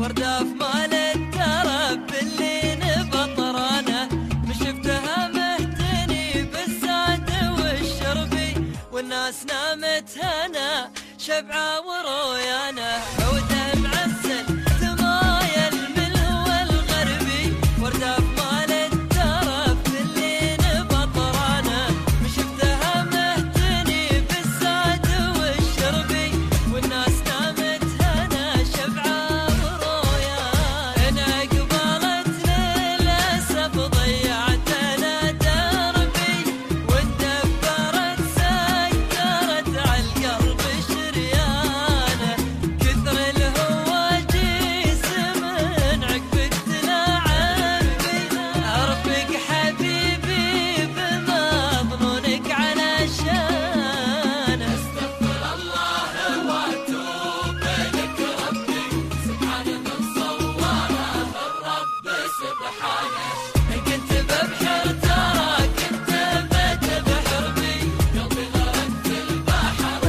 وردة في مال التراب اللي نبطرانه مشفتها مهتني بالزاد والشربي والناس نامت هنا شبعة ورويانه عوده معسل تمايل من هو الغربي وردة في مال التراب اللي نبطرانه مشفتها مهتني بالزاد والشربي والناس نامت هنا شبعة ورويانه انا قبلت للأسف ضيعت انا دربي واندبرت سكرت على القلب شريانه كثر الهواجيس من عقبك تلاعبي ارفق حبيبي بمضمونك علشانه استغفر الله واتوب لك ربي سبحان من صورها الرب سبحانه كنت ببحر ترى كنت بتبحر بي قلبي غرق في البحر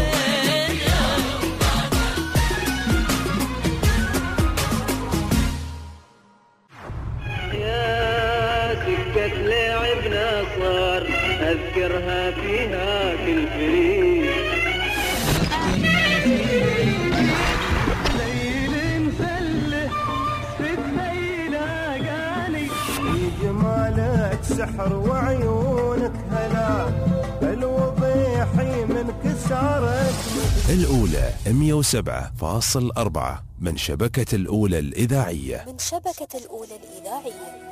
يا سكة لعبنا صار أذكرها فيها كل فريق ليل مسله في الثيل أغاني جمالك سحر وعيونك هلا الوضيحي من كسارك الأولى مئة وسبعة فاصل أربعة من شبكة الأولى الإذاعية. من شبكة الأولى الإذاعية.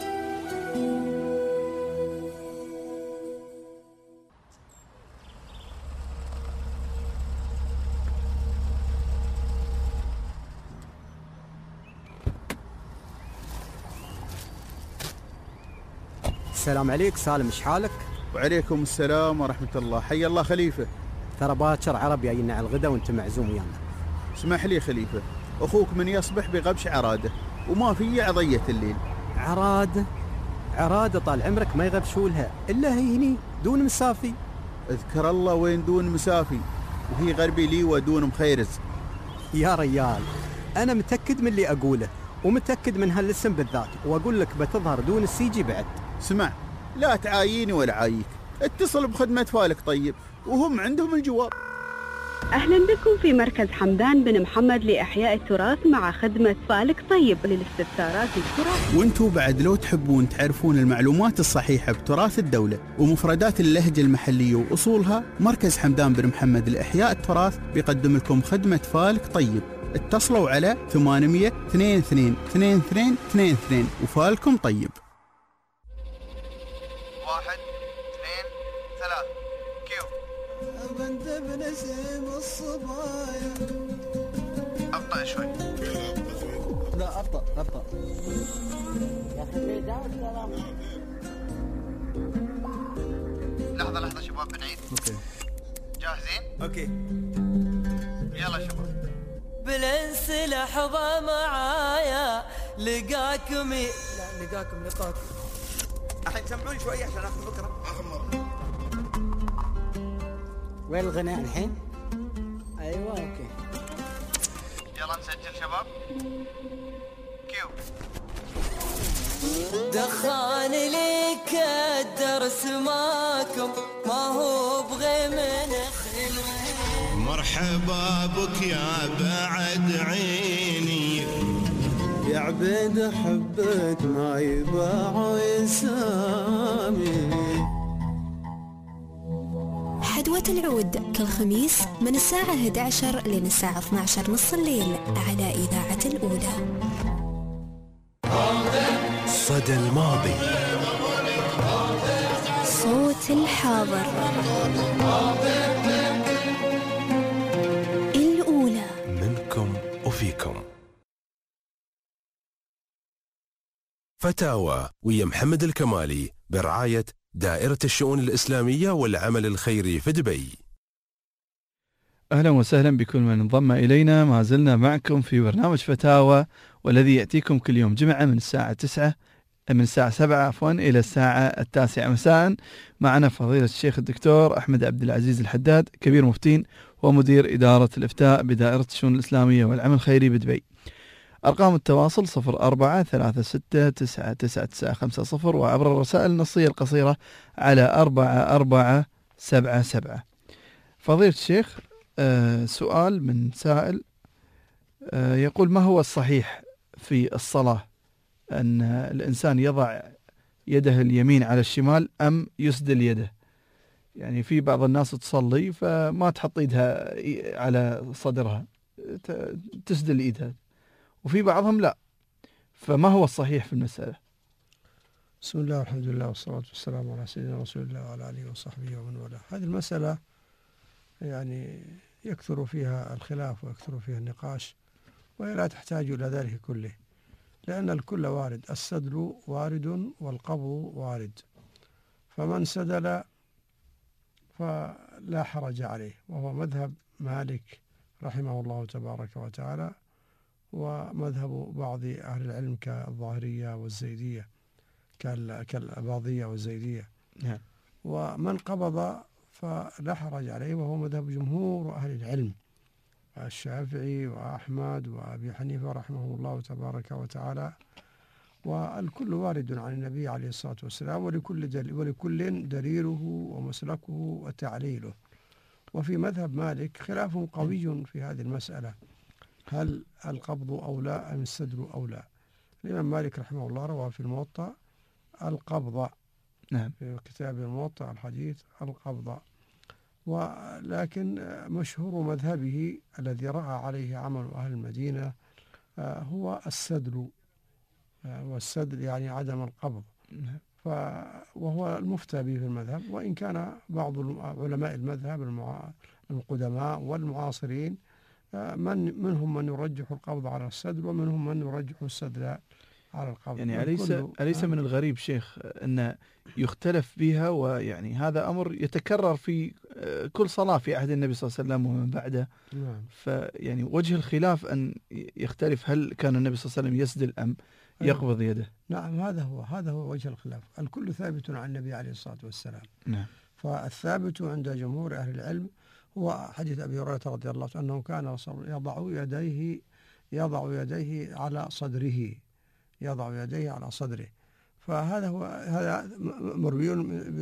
السلام عليك سالم، ايش حالك؟ وعليكم السلام ورحمة الله. حي الله خليفة. ترى باكر عرب جايين على الغداء وانت معزوم ويانا. اسمح لي خليفة، اخوك من يصبح بغبش عراده وما في عضية الليل. عراده عراده طال عمرك ما يغبشولها الا هي هني دون مسافي. اذكر الله وين دون مسافي وهي غربي لي ودون مخيرز. يا ريال انا متأكد من اللي اقوله ومتأكد من هالاسم بالذات واقول لك بتظهر دون السيجي بعد. اسمع لا تعاييني ولا عاييك، اتصل بخدمة فالك طيب وهم عندهم الجواب. أهلا بكم في مركز حمدان بن محمد لإحياء التراث مع خدمة فالك طيب للاستفسارات التراث. وانتوا بعد لو تحبون تعرفون المعلومات الصحيحة بتراث الدولة ومفردات اللهجة المحلية وأصولها، مركز حمدان بن محمد لإحياء التراث بيقدم لكم خدمة فالك طيب. اتصلوا على ثمانمية اثنين اثنين اثنين اثنين اثنين اثنين وفالكم طيب. واحد اثنين ثلاث كيو. بنت بنسيم الصبايا. ابطأ شوي. لا ابطأ ابطأ. يا اخي داود كلام. لحظة لحظة شباب بنعيد. اوكي. جاهزين؟ اوكي. يلا شباب. بالانس لحظة معايا لقاكم ي... لا لقاكم لقاكم. الحين سمعوني شوي عشان اخذ فكرة. اخر مرة. وين الغناء الحين؟ ايوه اوكي. يلا نسجل شباب. كيو. دخان لك الدرس ماكم ما هو بغي من خلوه. مرحبا بك يا بعد عيني يا عبيد حبك ما يباع ويسامي. حدوة العود كل خميس من الساعة إحدى عشر لين الساعة اثني عشر نص الليل على إذاعة الأولى. صدى الماضي، صوت الحاضر، الأولى منكم وفيكم. فتاوى ويا محمد الكمالي برعاية دائرة الشؤون الإسلامية والعمل الخيري في دبي. أهلا وسهلا بكل من انضم إلينا. ما زلنا معكم في برنامج فتاوى والذي يأتيكم كل يوم جمعة من الساعة تسعة من الساعة سبعة عفوا إلى الساعة التاسعة مساء. معنا فضيلة الشيخ الدكتور أحمد عبد العزيز الحداد كبير مفتين ومدير إدارة الإفتاء بدائرة الشؤون الإسلامية والعمل الخيري بدبي. أرقام التواصل صفر أربعة ثلاثة ستة تسعة تسعة تسعة خمسة صفر، وعبر الرسائل النصية القصيرة على أربعة أربعة سبعة سبعة. فضيلة الشيخ، آه سؤال من سائل آه يقول: ما هو الصحيح في الصلاة، أن الإنسان يضع يده اليمين على الشمال أم يسدل يده؟ يعني في بعض الناس تصلي فما تحط ايدها على صدرها، تسدل ايدها، وفي بعضهم لا، فما هو الصحيح في المسألة؟ بسم الله والحمد لله والصلاة والسلام على سيدنا رسول الله وعلى آله وصحبه ومن والاه. هذه المسألة يعني يكثر فيها الخلاف ويكثر فيها النقاش، وهي لا تحتاج إلى ذلك كله، لأن الكل وارد، السدل وارد والقبض وارد، فمن سدل فلا حرج عليه، وهو مذهب مالك رحمه الله تبارك وتعالى، ومذهب بعض أهل العلم كالظاهرية والزيدية كالأباضية والزيدية. نعم. ومن قبض فلا حرج عليه، وهو مذهب جمهور أهل العلم، الشافعي وأحمد وأبي حنيفة رحمه الله تبارك وتعالى. والكل وارد عن النبي عليه الصلاة والسلام، ولكل دليل ولكل دليله ومسلكه وتعليله. وفي مذهب مالك خلاف قوي في هذه المسألة، هل القبض أولى أم السدل أولى؟ الإمام مالك رحمه الله روى في الموطأ القبض، نعم، في كتاب الموطأ الحديث القبض، ولكن مشهور مذهبه الذي رأى عليه عمل أهل المدينة هو السدل، والسدل يعني عدم القبض، ف وهو المفتى به في المذهب. وإن كان بعض علماء المذهب القدماء والمعاصرين من منهم من يرجح القبض على السدل، ومنهم من يرجح السدل على القبض. يعني أليس أليس من الغريب شيخ أن يختلف بها، ويعني هذا أمر يتكرر في كل صلاة في عهد النبي صلى الله عليه وسلم ومن بعده. نعم. فيعني وجه الخلاف أن يختلف، هل كان النبي صلى الله عليه وسلم يسدل أم يقبض يده؟ نعم، هذا هو هذا هو وجه الخلاف. الكل ثابت عن النبي عليه الصلاة والسلام. نعم. فالثابت عند جمهور أهل العلم هو حديث أبي هريرة رضي الله عنه أنه كان يضع يديه يضع يديه على صدره يضع يديه على صدره. فهذا هو هذا مروي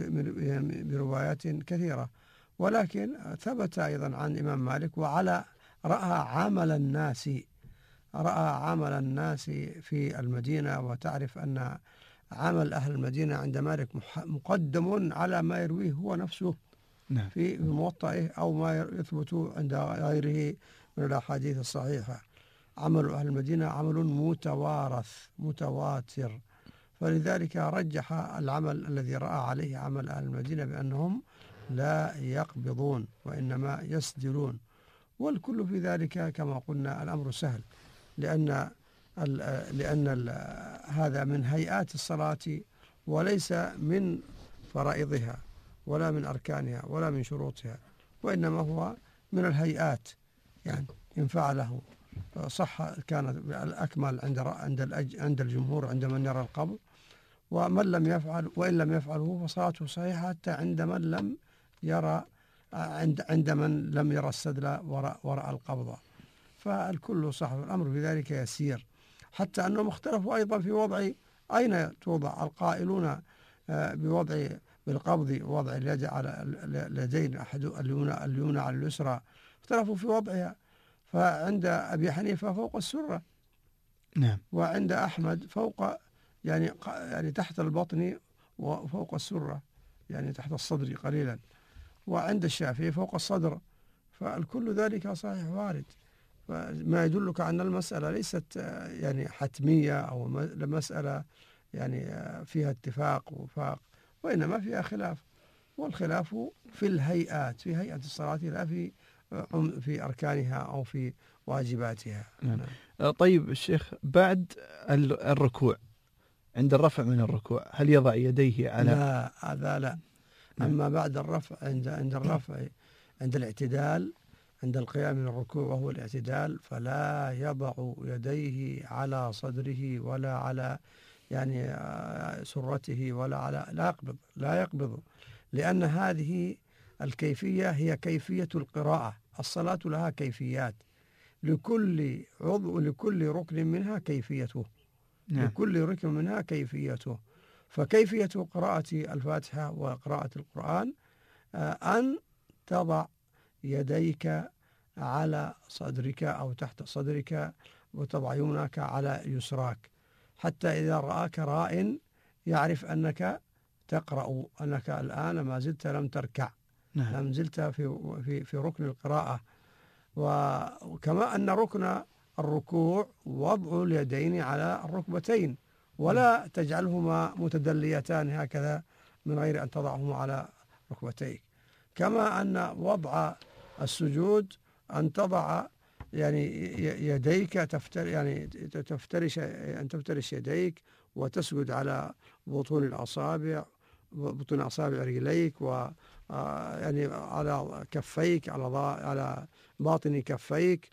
بروايات كثيرة، ولكن ثبت أيضا عن الإمام مالك وعلى رأى عمل الناس رأى عمل الناس في المدينة. وتعرف أن عمل أهل المدينة عند مالك مقدم على ما يرويه هو نفسه نعم. في موطئه أو ما يثبت عند غيره من الأحاديث الصحيحة. عمل أهل المدينة عمل متوارث متواتر، فلذلك رجح العمل الذي رأى عليه عمل أهل المدينة بأنهم لا يقبضون وإنما يسدلون. والكل في ذلك كما قلنا الأمر سهل، لأن ال لأن ال هذا من هيئات الصلاة وليس من فرائضها ولا من أركانها ولا من شروطها، وإنما هو من الهيئات. يعني إن فعله صح كان الأكمل عند عند عند الجمهور عند من يرى القبض، ومن لم يفعل وإن لم يفعله فصلاته صحيحة حتى عند من لم يرى عند عند من لم يرى السدل وراء وراء القبض. فالكل صح، الأمر في ذلك يسير، حتى أنهم اختلفوا أيضا في وضع أين توضع. القائلون بوضع بالقبض وضع اليد على اليدين أحد اليمنى اليمنى على اليسرى اختلفوا في وضعها، فعند أبي حنيفة فوق السرة، نعم، وعند أحمد فوق يعني يعني تحت البطن وفوق السرة، يعني تحت الصدر قليلا، وعند الشافعي فوق الصدر. فالكل ذلك صحيح وارد، ما يدلك أن المسألة ليست يعني حتمية أو مسألة يعني فيها اتفاق ووفاق، وإنما فيها خلاف، والخلاف في الهيئات، في هيئة الصلاة لا في في أركانها أو في واجباتها. نعم. طيب الشيخ، بعد الركوع عند الرفع من الركوع هل يضع يديه على؟ لا، هذا لا. أما بعد الرفع عند عند الرفع عند الاعتدال، عند القيام من الركوع وهو الاعتدال، فلا يضع يديه على صدره ولا على يعني سرته ولا على لا يقبض لا يقبض لأن هذه الكيفية هي كيفية القراءة. الصلاة لها كيفيات، لكل عضو لكل ركن منها كيفيته. نعم. لكل ركن منها كيفيته. فكيفية قراءة الفاتحة وقراءة القرآن أن تضع يديك على صدرك أو تحت صدرك وتضع يمناك على يسراك، حتى إذا رآك راء يعرف أنك تقرأ، أنك الآن ما زلت لم تركع. نعم. لم زلت في في في ركن القراءة. وكما أن ركن الركوع وضع اليدين على الركبتين، ولا تجعلهما متدليتان هكذا من غير أن تضعهما على ركبتيك. كما أن وضع السجود أن تضع يعني يديك تفتر يعني تفترش أن تفترش يديك وتسجد على بطون الأصابع بطون أصابع رجليك و يعني على كفيك على على باطن كفيك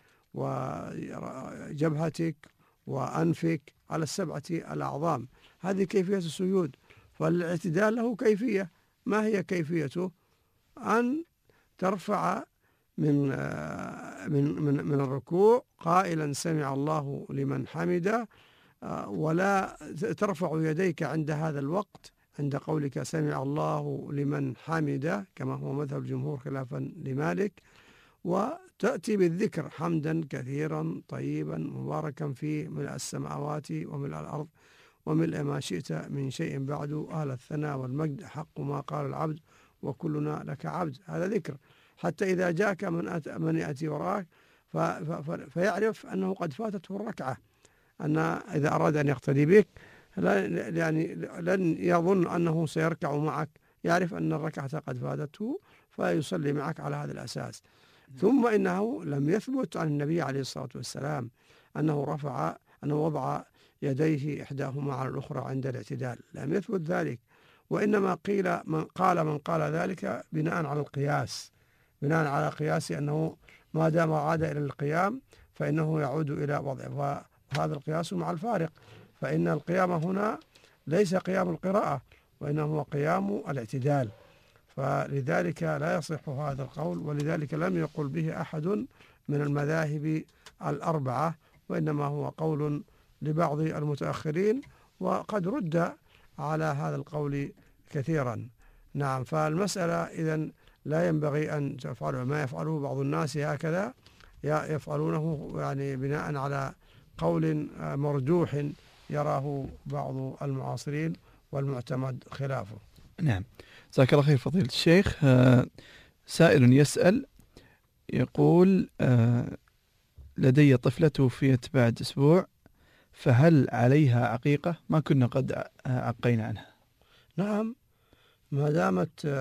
وجبهتك وأنفك على السبعة الأعظام. هذه كيفية السجود. فالاعتدال له كيفية. ما هي كيفيته؟ أن ترفع من من من من الركوع قائلا سمع الله لمن حمده، ولا ترفع يديك عند هذا الوقت عند قولك سمع الله لمن حمده كما هو مذهب الجمهور خلافا لمالك، وتأتي بالذكر حمدا كثيرا طيبا مباركا فيه ملء السماوات وملء الأرض وملء ما شئت من شيء بعد أهل الثناء والمجد حق ما قال العبد وكلنا لك عبد. هذا ذكر حتى إذا جاءك من أت... من يأتي وراك ف... ف... فيعرف أنه قد فاتته الركعة، أن إذا أراد أن يقتدي بك لا يعني لن يظن أنه سيركع معك، يعرف أن الركعة قد فاتته فيصلي معك على هذا الأساس. ثم إنه لم يثبت عن النبي عليه الصلاة والسلام أنه رفع أنه وضع يديه إحداهما على الأخرى عند الاعتدال، لم يثبت ذلك. وإنما قيل من قال من قال ذلك بناء على القياس، بناء على قياس أنه ما دام عاد إلى القيام فإنه يعود إلى وضعه، وهذا القياس مع الفارق، فإن القيام هنا ليس قيام القراءة وإنما هو قيام الاعتدال. فلذلك لا يصح هذا القول، ولذلك لم يقل به أحد من المذاهب الأربعة، وإنما هو قول لبعض المتأخرين وقد رد على هذا القول كثيرا. نعم. فالمسألة إذن لا ينبغي أن تفعلوا ما يفعله بعض الناس هكذا، يفعلونه يعني بناء على قول مرجوح يراه بعض المعاصرين والمعتمد خلافه. نعم. جزاك الله خير فضيلة الشيخ. سائل يسأل يقول لدي طفلة توفيت بعد أسبوع، فهل عليها عقيقة؟ ما كنا قد عقينا عنها. نعم، ما دامت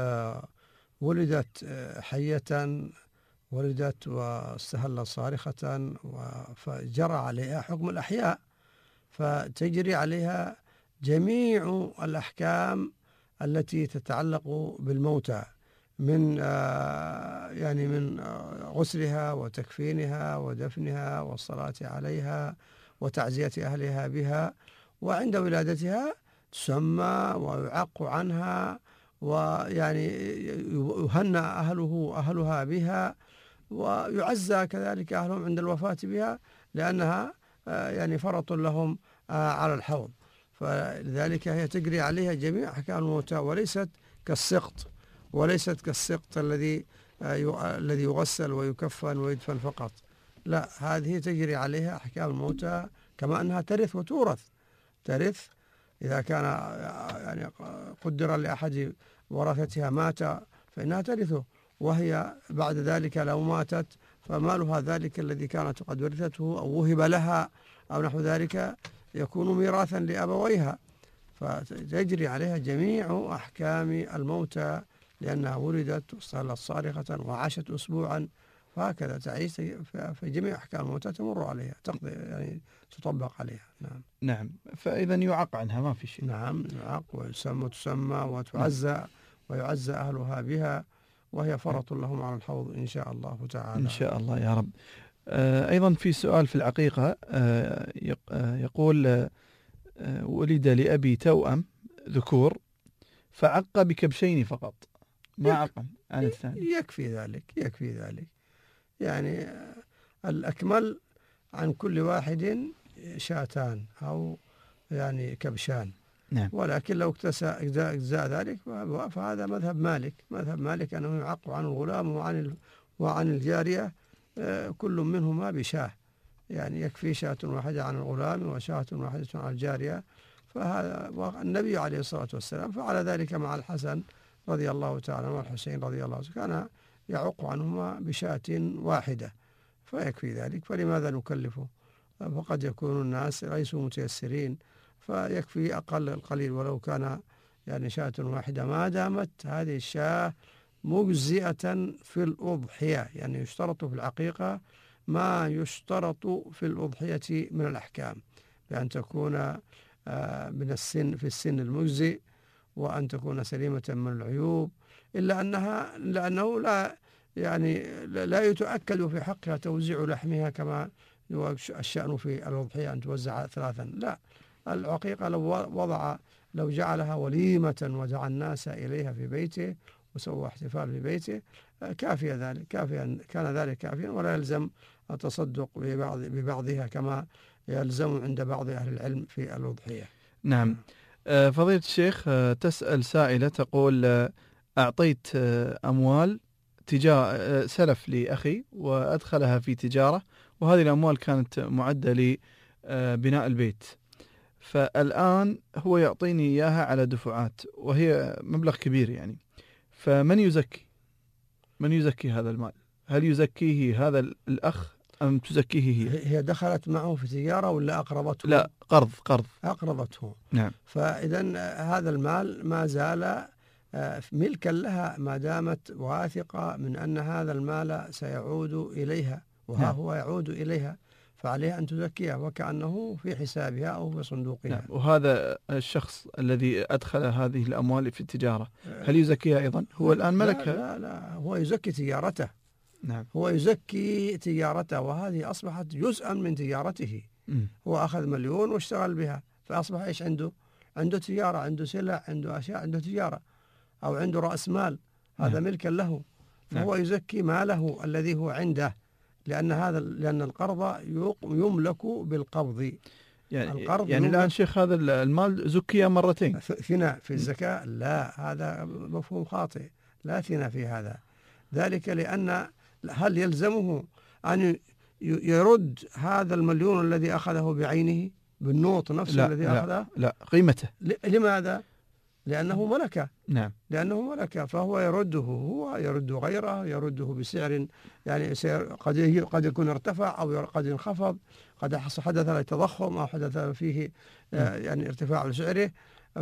ولدت حية ولدت واستهلت صارخة فجرى عليها حكم الأحياء، فتجري عليها جميع الأحكام التي تتعلق بالموتى، من يعني من غسلها وتكفينها ودفنها والصلاة عليها وتعزية أهلها بها، وعند ولادتها تسمى ويعق عنها ويعني يهنى أهله أهلها بها، ويعزى كذلك أهلهم عند الوفاة بها، لأنها يعني فرط لهم على الحوض. فلذلك هي تجري عليها جميع أحكام الموتى، وليست كالسقط وليست كالسقط الذي الذي يغسل ويكفن ويدفن فقط. لا، هذه تجري عليها أحكام الموتى، كما أنها ترث وتورث. ترث إذا كان يعني قدر لأحد ورثتها مات فإنها ترثه، وهي بعد ذلك لو ماتت فمالها ذلك الذي كانت قد ورثته أو وهب لها أو نحو ذلك يكون ميراثا لأبويها، فتجري عليها جميع أحكام الموتى لأنها ولدت واستهلت صارخة وعاشت أسبوعا، فهكذا تعيش في جميع أحكام الموتى تمر عليها، تقضي يعني تطبق عليها. نعم. نعم. فإذا يعق عنها ما في شيء. نعم، يعق ويسمى تسمى وتعزى نعم. ويعزى أهلها بها، وهي فرط لهم على الحوض إن شاء الله تعالى. إن شاء الله يا رب. آه أيضا في سؤال في العقيقة، آه يقول آه ولد لأبي توأم ذكور فعق بكبشين فقط، ما عقم عن الثاني. يكفي ذلك، يكفي ذلك. يعني الأكمل عن كل واحد شاتان أو يعني كبشان. نعم. ولكن لو اكتسى أجزاء ذلك فهذا مذهب مالك. مذهب مالك أنه يعق عن الغلام وعن وعن الجارية كل منهما بشاه، يعني يكفي شاة واحدة عن الغلام وشاة واحدة عن الجارية. فهذا النبي عليه الصلاة والسلام فعل ذلك مع الحسن رضي الله تعالى عنه والحسين رضي الله عنه، كان يعق عنهما بشاة واحدة فيكفي ذلك. فلماذا نكلفه؟ فقد يكون الناس ليسوا متيسرين، فيكفي أقل القليل ولو كان يعني شاة واحدة، ما دامت هذه الشاة مجزئة في الأضحية. يعني يشترط في العقيقة ما يشترط في الأضحية من الأحكام، بأن تكون من السن في السن المجزئ، وأن تكون سليمة من العيوب، إلا أنها لأنه لا يعني لا يتأكد في حقها توزيع لحمها كما الشأن في الأضحية أن توزع ثلاثا. لا، العقيقة لو وضع لو جعلها وليمة ودعا الناس إليها في بيته وسوى احتفال في بيته كافية ذلك كافيا كان ذلك كافيا، ولا يلزم التصدق ببعض ببعضها كما يلزم عند بعض أهل العلم في الأضحية. نعم. فضيلة الشيخ، تسأل سائلة تقول: أعطيت أموال تجارة سلف لأخي وأدخلها في تجارة، وهذه الأموال كانت معدة لبناء البيت، فالآن هو يعطيني إياها على دفعات وهي مبلغ كبير يعني، فمن يزكي من يزكي هذا المال؟ هل يزكيه هذا الأخ أم تزكيه هي؟ هي دخلت معه في تجارة ولا أقرضته؟ لا، قرض قرض أقرضته. نعم. فإذا هذا المال ما زال ملكا لها ما دامت واثقة من أن هذا المال سيعود إليها، وها نعم. هو يعود إليها، فعليها أن تزكيها وكأنه في حسابها أو في صندوقها. نعم. وهذا الشخص الذي أدخل هذه الأموال في التجارة هل يزكيها أيضا؟ هو الآن ملكها؟ لا, لا لا هو يزكي تجارته. نعم. هو يزكي تجارته، وهذه أصبحت جزءا من تجارته. م. هو أخذ مليون واشتغل بها، فأصبح إيش عنده؟ عنده تجارة، عنده سلع، عنده أشياء، عنده تجارة، أو عنده رأس مال، هذا نعم. ملكا له، فهو نعم. يزكي ماله الذي هو عنده، لأن هذا لأن القرض يملك بالقبض. يعني القرض يعني الآن شيخ هذا المال زكي مرتين. ثناء في الزكاة؟ لا، هذا مفهوم خاطئ، لا ثناء في هذا. ذلك لأن هل يلزمه أن يرد هذا المليون الذي أخذه بعينه بالنوط نفسه لا الذي لا أخذه؟ لا، قيمته. لماذا؟ لأنه ملكه. نعم. لأنه ملكه، فهو يرده، هو يرد غيره، يرده بسعر يعني قد قد يكون ارتفع أو قد انخفض، قد حدث له تضخم أو حدث فيه يعني ارتفاع سعره،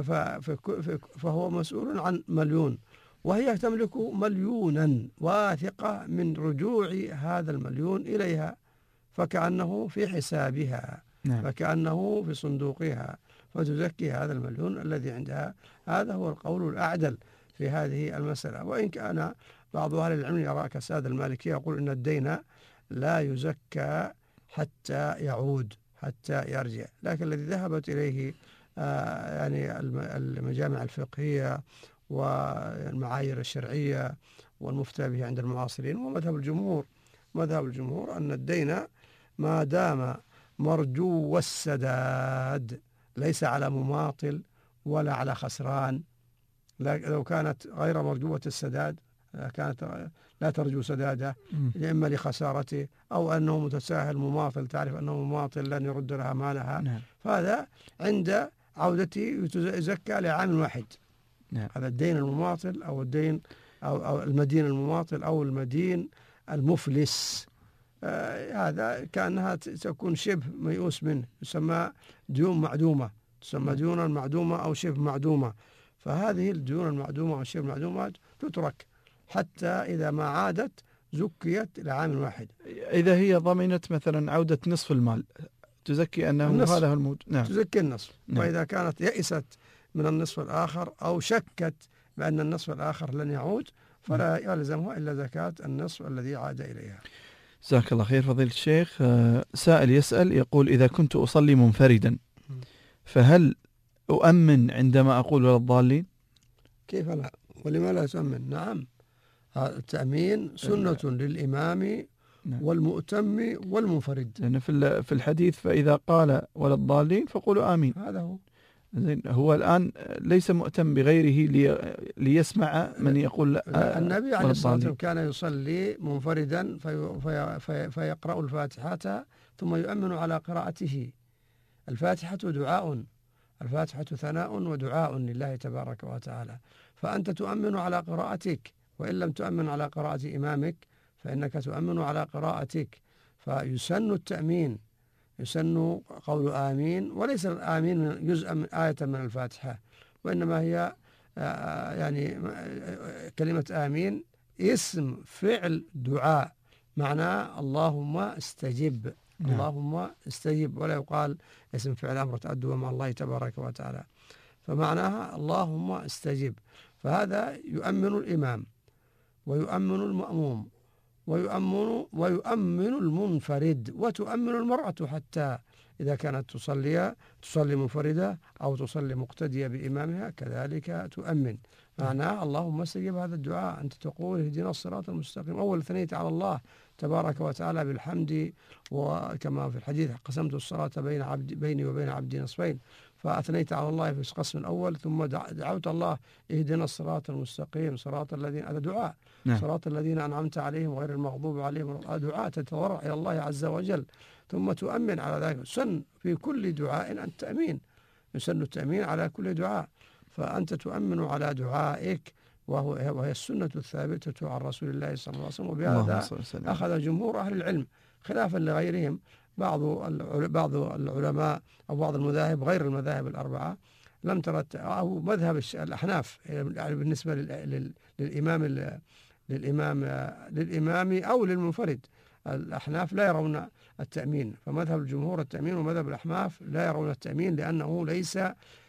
فهو مسؤول عن مليون، وهي تملك مليونا واثقة من رجوع هذا المليون إليها، فكأنه في حسابها. نعم. فكأنه في صندوقها، فتزكي هذا المليون الذي عندها. هذا هو القول الأعدل في هذه المسألة. وإن كان بعض أهل العلم يرى كالسادة المالكية يقول إن الدين لا يزكى حتى يعود، حتى يرجع، لكن الذي ذهبت إليه آه يعني المجامع الفقهية والمعايير الشرعية والمفتى به عند المعاصرين ومذهب الجمهور مذهب الجمهور أن الدين ما دام مرجو السداد ليس على مماطل ولا على خسران. لو كانت غير مرجوة السداد كانت لا ترجو سداده، إما لخسارته أو أنه متساهل مماطل، تعرف أنه مماطل لن يرد لها مالها. نعم. فهذا عند عودته يزكى لعام واحد. نعم. هذا الدين المماطل أو الدين أو, أو المدين المماطل أو المدين المفلس، آه هذا كأنها تكون شبه ميؤوس منه، يسمى ديون معدومة، تسمى ديون معدومة أو شبه معدومة. فهذه الديون المعدومة أو شبه معدومة تترك حتى إذا ما عادت زكيت لعام واحد. إذا هي ضمنت مثلا عودة نصف المال تزكي أنه النصف. هذا هو الموجود. نعم. تزكي النصف. نعم. وإذا كانت يئست من النصف الآخر أو شكت بأن النصف الآخر لن يعود فلا يلزمها إلا زكاة النصف الذي عاد إليها. جزاك الله خير فضيلة الشيخ. سائل يسأل يقول: إذا كنت أصلي منفردا فهل أؤمن عندما أقول ولا الضالين؟ كيف لا؟ ولما لا تؤمن؟ نعم، التأمين سنة للإمام والمؤتم والمنفرد. لأن في في الحديث فإذا قال ولا الضالين فقولوا آمين. هذا هو. زين، هو الآن ليس مؤتم بغيره لي ليسمع من يقول آه النبي عليه الصلاة والسلام كان يصلي منفردا في في في فيقرأ الفاتحة ثم يؤمن على قراءته. الفاتحة دعاء، الفاتحة ثناء ودعاء لله تبارك وتعالى، فأنت تؤمن على قراءتك، وإن لم تؤمن على قراءة إمامك فإنك تؤمن على قراءتك. فيسن التأمين، يسن قول آمين، وليس الآمين جزء من آية من الفاتحة، وإنما هي يعني كلمة آمين اسم فعل دعاء، معناه اللهم استجب. نعم. اللهم استجب، ولا يقال اسم فعل أمر تأدب مع الله تبارك وتعالى، فمعناها اللهم استجب. فهذا يؤمن الإمام ويؤمن المأموم ويؤمن ويؤمن المنفرد، وتؤمن المرأة حتى إذا كانت تصلي تصلي منفردة أو تصلي مقتدية بإمامها كذلك تؤمن. معناه اللهم استجب هذا الدعاء. أنت تقول اهدنا الصراط المستقيم، أول ثنيت على الله تبارك وتعالى بالحمد، وكما في الحديث قسمت الصلاة بين عبد بيني وبين عبدي نصفين، فأثنيت على الله في القسم الأول، ثم دعوت الله اهدنا الصراط المستقيم صراط الذين، هذا دعاء. نعم. صراط الذين أنعمت عليهم غير المغضوب عليهم، دعاء تتضرع إلى الله عز وجل، ثم تؤمن على ذلك. سن في كل دعاء التأمين، يسن التأمين على كل دعاء، فأنت تؤمن على دعائك، وهو وهي السنة الثابتة عن رسول الله صلى الله عليه وسلم. وبهذا أخذ جمهور أهل العلم خلافا لغيرهم. بعض بعض العلماء أو بعض المذاهب غير المذاهب الأربعة لم ترت، أو مذهب الأحناف يعني بالنسبة للإمام للإمام للإمام أو للمنفرد، الأحناف لا يرون التأمين، فمذهب الجمهور التأمين، ومذهب الأحناف لا يرون التأمين لأنه ليس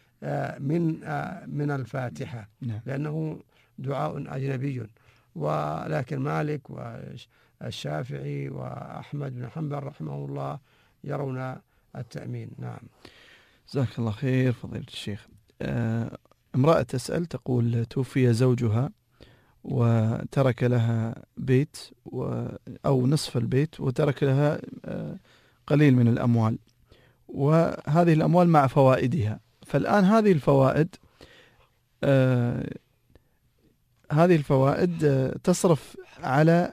من من الفاتحة، لأنه دعاء أجنبي. ولكن مالك والشافعي وأحمد بن حنبل رحمه الله يرون التأمين. نعم. جزاك الله خير فضيلة الشيخ. آه، امرأة تسأل تقول توفي زوجها وترك لها بيت أو نصف البيت، وترك لها آه قليل من الأموال، وهذه الأموال مع فوائدها. فالآن هذه الفوائد آه هذه الفوائد آه تصرف على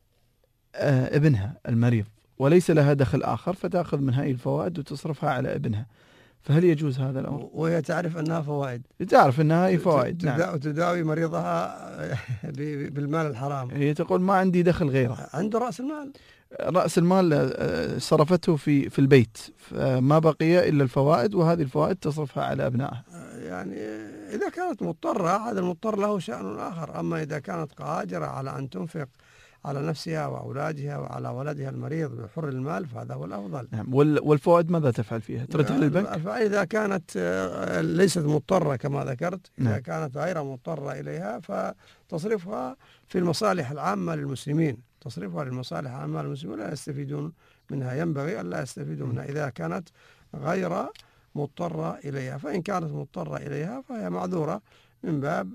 آه ابنها المريض، وليس لها دخل آخر، فتأخذ من هذه الفوائد وتصرفها على ابنها. فهل يجوز هذا الأمر؟ وهي تعرف أنها فوائد، تعرف أنها هي فوائد. نعم. وتداوي مريضها بالمال الحرام. هي تقول ما عندي دخل غيره. عنده رأس المال، رأس المال صرفته في في البيت، ما بقي إلا الفوائد، وهذه الفوائد تصرفها على أبنائها. يعني إذا كانت مضطرة هذا المضطر له شأن آخر، أما إذا كانت قادرة على أن تنفق على نفسها وأولادها وعلى ولدها المريض بحر المال فهذا هو الأفضل. نعم. والفوائد ماذا تفعل فيها؟ تردها للبنك؟ فإذا كانت ليست مضطرة كما ذكرت، إذا نعم. كانت غير مضطرة إليها فتصرفها في المصالح العامة للمسلمين، تصرفها للمصالح العامة للمسلمين لا يستفيدون منها، ينبغي أن لا يستفيدوا منها إذا كانت غير مضطرة إليها. فإن كانت مضطرة إليها فهي معذورة من باب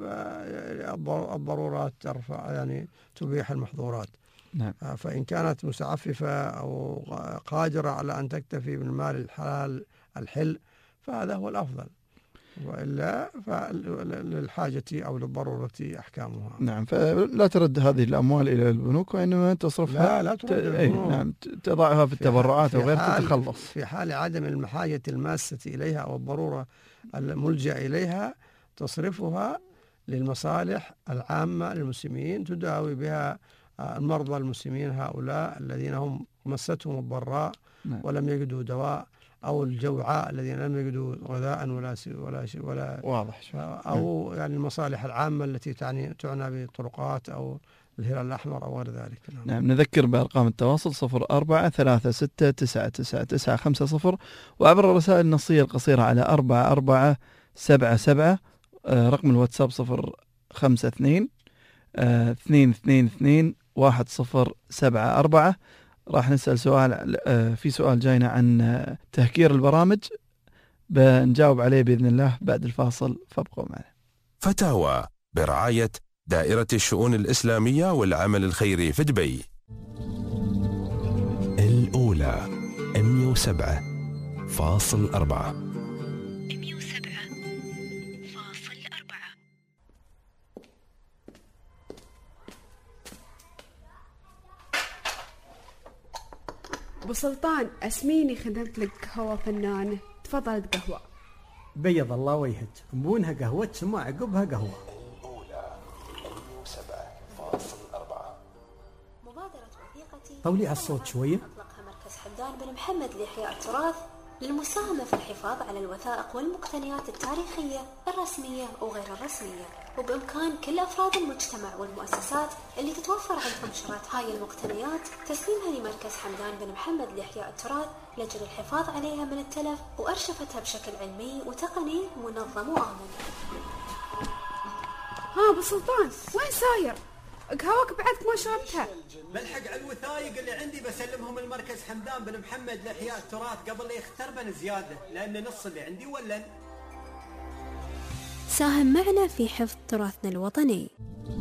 الضرورات ترفع يعني تبيح المحظورات. نعم. فإن كانت متعففة أو قادرة على أن تكتفي بالمال الحلال الحل فهذا هو الأفضل، وإلا فللحاجة أو للضرورة أحكامها. نعم. فلا ترد هذه الأموال إلى البنوك، وإنما تصرفها لا لا ترد ت... أي نعم تضعها في التبرعات أو غير تتخلص. في حال عدم الحاجة الماسة إليها أو الضرورة الملجأ إليها تصرفها للمصالح العامة للمسلمين، تداوي بها المرضى المسلمين هؤلاء الذين هم مستهم الضراء نعم. ولم يجدوا دواء، أو الجوعاء الذين لم يجدوا غذاء ولا ولا ولا واضح أو يعني المصالح العامة التي تعني تعنى بالطرقات أو الهلال الأحمر أو غير ذلك. نعم. نعم. نذكر بأرقام التواصل صفر أربعة ثلاثة ستة تسعة تسعة تسعة خمسة صفر، وعبر الرسائل النصية القصيرة على أربعة أربعة سبعة سبعة. آه رقم الواتساب صفر خمسة اثنين آه اثنين اثنين اثنين واحد صفر سبعة أربعة. راح نسأل سؤال آه في سؤال جاينا عن آه تهكير البرامج، بنجاوب عليه بإذن الله بعد الفاصل، فابقوا معنا. فتاوى برعاية دائرة الشؤون الإسلامية والعمل الخيري في دبي. الأولى مئة وسبعة فاصل أربعة. مئة وسبعة فاصل أربعة. أبو سلطان أسميني خدمت لك قهوة فنانة، تفضل قهوة. بيض الله وجهك، بونها قهوة ثم عقبها قهوة. الأولى مئة وسبعة فاصل أربعة. مبادرة وثيقتي طولي على الصوت شوية. أطلقها مركز حمدان بن محمد لإحياء التراث للمساهمة في الحفاظ على الوثائق والمقتنيات التاريخية الرسمية وغير الرسمية، وبإمكان كل أفراد المجتمع والمؤسسات اللي تتوفر عندهم شرائط هاي المقتنيات تسليمها لمركز حمدان بن محمد لإحياء التراث لأجل الحفاظ عليها من التلف وأرشفتها بشكل علمي وتقني منظم وآمن. ها أبو سلطان وين ساير؟ قهوك بعدك ما شربتها. بلحق على الوثائق اللي عندي بسلمهم المركز حمدان بن محمد لإحياء التراث قبل لا يختربن زيادة، لأن نص اللي عندي ولن. ساهم معنا في حفظ تراثنا الوطني.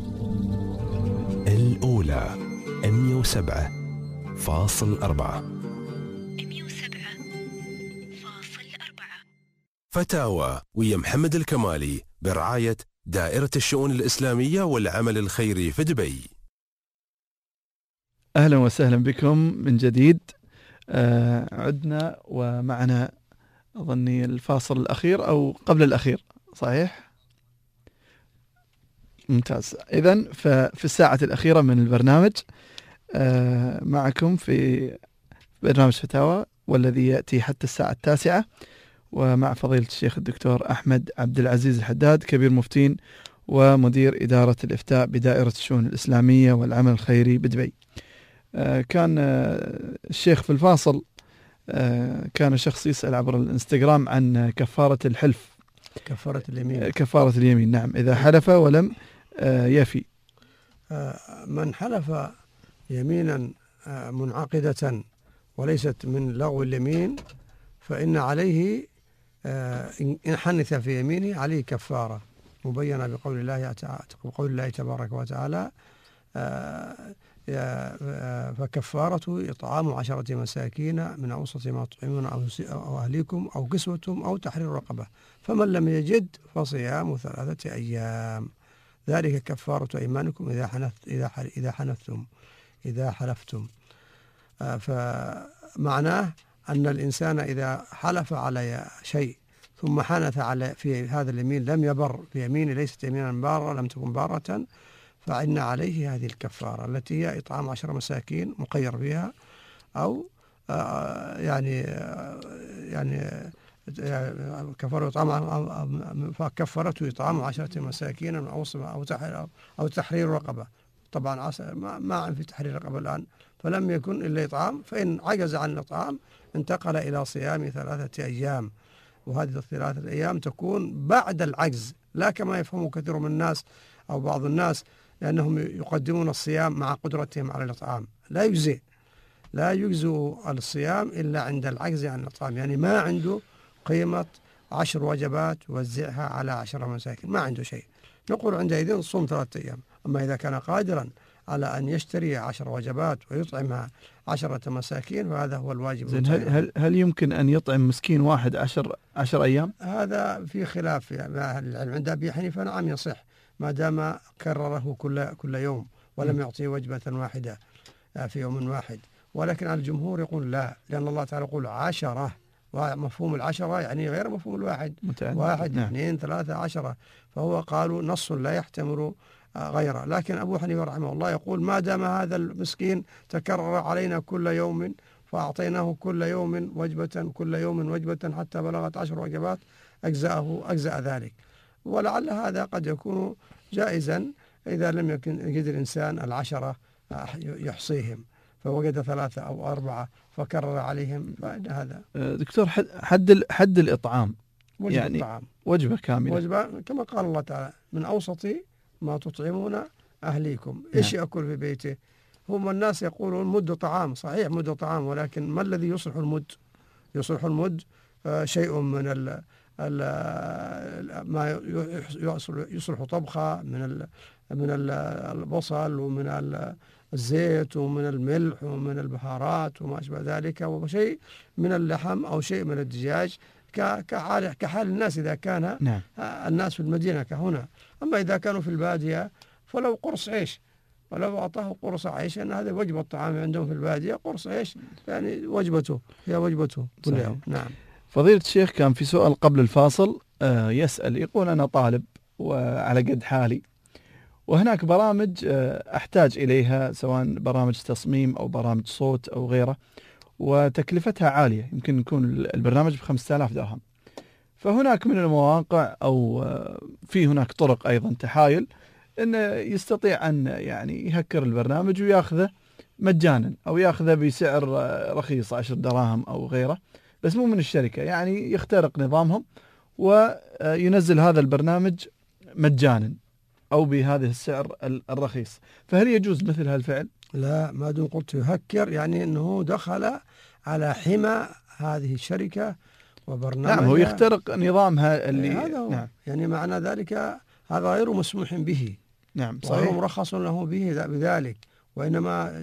الأولى مئة وسبعة فاصل أربعة. مئة وسبعة فاصل أربعة. فتاوى ويا محمد الكمالي برعاية دائرة الشؤون الإسلامية والعمل الخيري في دبي. أهلا وسهلا بكم من جديد. آه عدنا ومعنا أظني الفاصل الأخير أو قبل الأخير، صحيح؟ ممتاز. إذن ففي الساعة الأخيرة من البرنامج آه معكم في برنامج فتاوى، والذي يأتي حتى الساعة التاسعة، ومع فضيلة الشيخ الدكتور أحمد عبد العزيز الحداد كبير مفتين ومدير إدارة الإفتاء بدائرة الشؤون الإسلامية والعمل الخيري بدبي. آه كان آه الشيخ في الفاصل آه كان شخص يسأل عبر الانستغرام عن كفارة الحلف، كفارة اليمين. آه كفارة اليمين، نعم، إذا حلف ولم آه يفي. آه من حلف يمينا آه منعقدة وليست من لغو اليمين فإن عليه آه إن حنث في يمينه عليه كفارة مبينة بقول الله بقول الله تبارك وتعالى آه فكفارته إطعام عشرة مساكين من أوسط ما تطعمون أو أهليكم أو كسوتهم أو تحرير رقبة، فمن لم يجد فصيام ثلاثة أيام، ذلك كفارة أيمانكم إذا حنث إذا إذا حنثتم إذا حلفتم. آه فمعناه أن الإنسان إذا حلف على شيء ثم حنث على في هذا اليمين لم يبر في يمينه، ليست يمينا بارة، لم تكن بارة، فإن عليه هذه الكفارة التي هي إطعام عشر مساكين مقير بها، أو آه يعني آه يعني كفارة إطعام فكفرته إطعام عشرة مساكين من أوسط أو تحرير أو تحرير رقبة. طبعا ما عن في تحرير رقبة الآن، فلم يكن إلا إطعام، فإن عجز عن الإطعام انتقل إلى صيام ثلاثة أيام، وهذه الثلاثة أيام تكون بعد العجز، لا كما يفهم كثير من الناس أو بعض الناس لأنهم يقدمون الصيام مع قدرتهم على الإطعام. لا يجزي لا يجزي الصيام إلا عند العجز عن الإطعام، يعني ما عنده قيمة عشر وجبات وزعها على عشر مساكين، ما عنده شيء، نقول عندئذ صوم ثلاثة أيام. أما إذا كان قادرا على أن يشتري عشر وجبات ويطعمها عشرة مساكين فهذا هو الواجب. زين، هل هل هل يمكن أن يطعم مسكين واحد عشر عشر أيام؟ هذا في خلاف يعني أهل العلم. عند أبي حنيفة نعم يصح ما دام كرره كل كل يوم ولم يعطيه وجبة واحدة في يوم واحد، ولكن على الجمهور يقول لا، لأن الله تعالى يقول عشرة، ومفهوم العشرة يعني غير مفهوم الواحد، متعدد. واحد نعم. اثنين ثلاثة عشرة، فهو قالوا نص لا يحتمل غيره. لكن أبو حنيفة رحمه الله يقول ما دام هذا المسكين تكرر علينا كل يوم فأعطيناه كل يوم وجبة كل يوم وجبة حتى بلغت عشر وجبات أجزأه أجزأ ذلك. ولعل هذا قد يكون جائزا إذا لم يكن يجد الإنسان العشرة يحصيهم فوجد ثلاثة أو أربعة فكرر عليهم، فإن هذا دكتور حد حد الإطعام يعني الطعام. وجبة كاملة، وجبة كما قال الله تعالى من أوسط ما تطعمون أهليكم. إيش نعم. يأكل في بيته؟ هم الناس يقولون مد طعام، صحيح مد طعام، ولكن ما الذي يصلح المد؟ يصلح المد آه شيء من ال ال ما يصلح طبخة من ال من البصل ومن الزيت ومن الملح ومن البهارات وما أشبه ذلك، وشيء من اللحم أو شيء من الدجاج كحال كحال الناس إذا كان نعم. الناس في المدينة كهنا. أما إذا كانوا في البادية فلو قرص عيش، ولو أعطاه قرص عيش، أن هذا وجبة الطعام عندهم في البادية، قرص عيش يعني وجبته هي وجبته كل يوم. نعم. فضيلة الشيخ، كان في سؤال قبل الفاصل آه يسأل يقول أنا طالب وعلى قد حالي، وهناك برامج آه أحتاج إليها سواء برامج تصميم أو برامج صوت أو غيره، وتكلفتها عالية، يمكن يكون البرنامج بخمسة آلاف درهم. فهناك من المواقع أو آه في هناك طرق أيضا تحايل أنه يستطيع أن يعني يهكر البرنامج ويأخذه مجانا أو يأخذه بسعر رخيص عشر دراهم أو غيره، بس مو من الشركة، يعني يخترق نظامهم وينزل هذا البرنامج مجانا أو بهذا السعر الرخيص. فهل يجوز مثل هالفعل؟ لا، ما دون قلت يهكر يعني أنه دخل على حمى هذه الشركة وبرنامجها. نعم، هو يخترق نظامها اللي هذا هو. نعم. يعني معنى ذلك هذا غير مسموح به. نعم صحيح. غير مرخص له به بذلك، وإنما